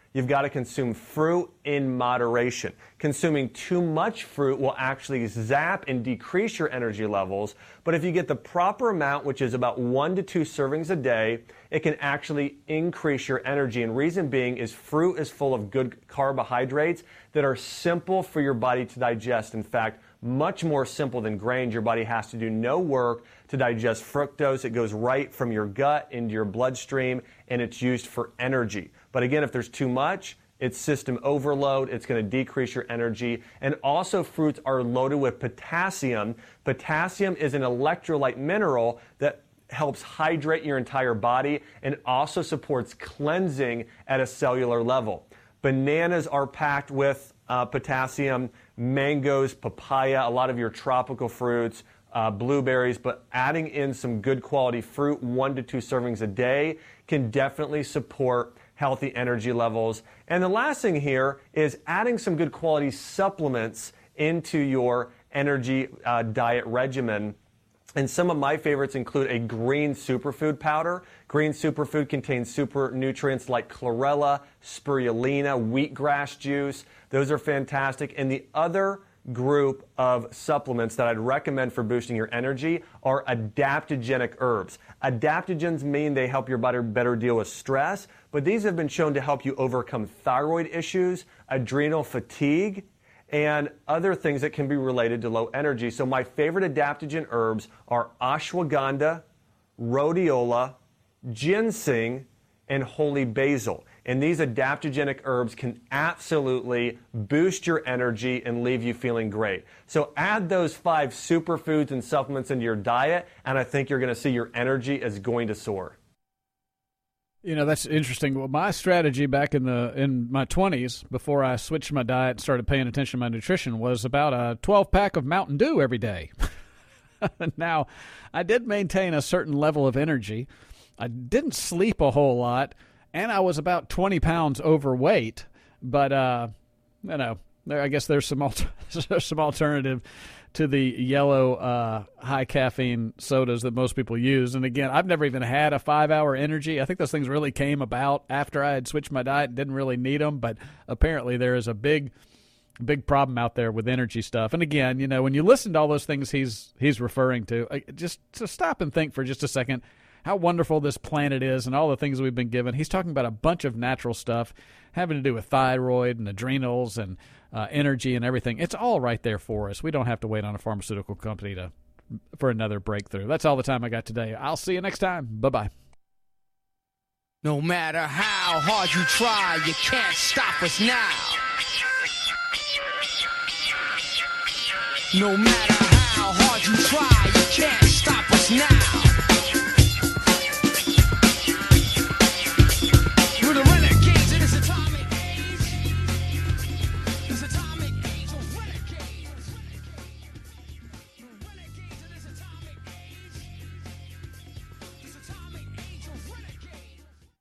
you've got to consume fruit in moderation. Consuming too much fruit will actually zap and decrease your energy levels, but if you get the proper amount, which is about one to two servings a day, it can actually increase your energy. And reason being is fruit is full of good carbohydrates that are simple for your body to digest. In fact, much more simple than grains. Your body has to do no work to digest fructose. It goes right from your gut into your bloodstream, and it's used for energy. But again, if there's too much, it's system overload. It's going to decrease your energy. And also, fruits are loaded with potassium. Potassium is an electrolyte mineral that helps hydrate your entire body and also supports cleansing at a cellular level. Bananas are packed with uh, potassium, mangoes, papaya, a lot of your tropical fruits, uh, blueberries, but adding in some good quality fruit, one to two servings a day, can definitely support healthy energy levels. And the last thing here is adding some good quality supplements into your energy uh, diet regimen. And some of my favorites include a green superfood powder. Green superfood contains super nutrients like chlorella, spirulina, wheatgrass juice. Those are fantastic. And the other group of supplements that I'd recommend for boosting your energy are adaptogenic herbs. Adaptogens mean they help your body better deal with stress, but these have been shown to help you overcome thyroid issues, adrenal fatigue, and other things that can be related to low energy. So my favorite adaptogen herbs are ashwagandha, rhodiola, ginseng, and holy basil. And these adaptogenic herbs can absolutely boost your energy and leave you feeling great. So add those five superfoods and supplements into your diet, and I think you're going to see your energy is going to soar. You know, that's interesting. Well, my strategy back in the in my twenties, before I switched my diet and started paying attention to my nutrition, was about a twelve-pack of Mountain Dew every day. Now, I did maintain a certain level of energy. I didn't sleep a whole lot, and I was about twenty pounds overweight. But, uh, you know, there, I guess there's some, alter- there's some alternative to the yellow uh, high-caffeine sodas that most people use. And again, I've never even had a five-hour energy. I think those things really came about after I had switched my diet and didn't really need them. But apparently there is a big, big problem out there with energy stuff. And again, you know, when you listen to all those things he's he's referring to, just to stop and think for just a second how wonderful this planet is and all the things we've been given. He's talking about a bunch of natural stuff having to do with thyroid and adrenals and uh, energy and everything. It's all right there for us. We don't have to wait on a pharmaceutical company to for another breakthrough. That's all the time I got today. I'll see you next time. Bye-bye. No matter how hard you try, you can't stop us now. No matter how hard you try, you can't stop us now.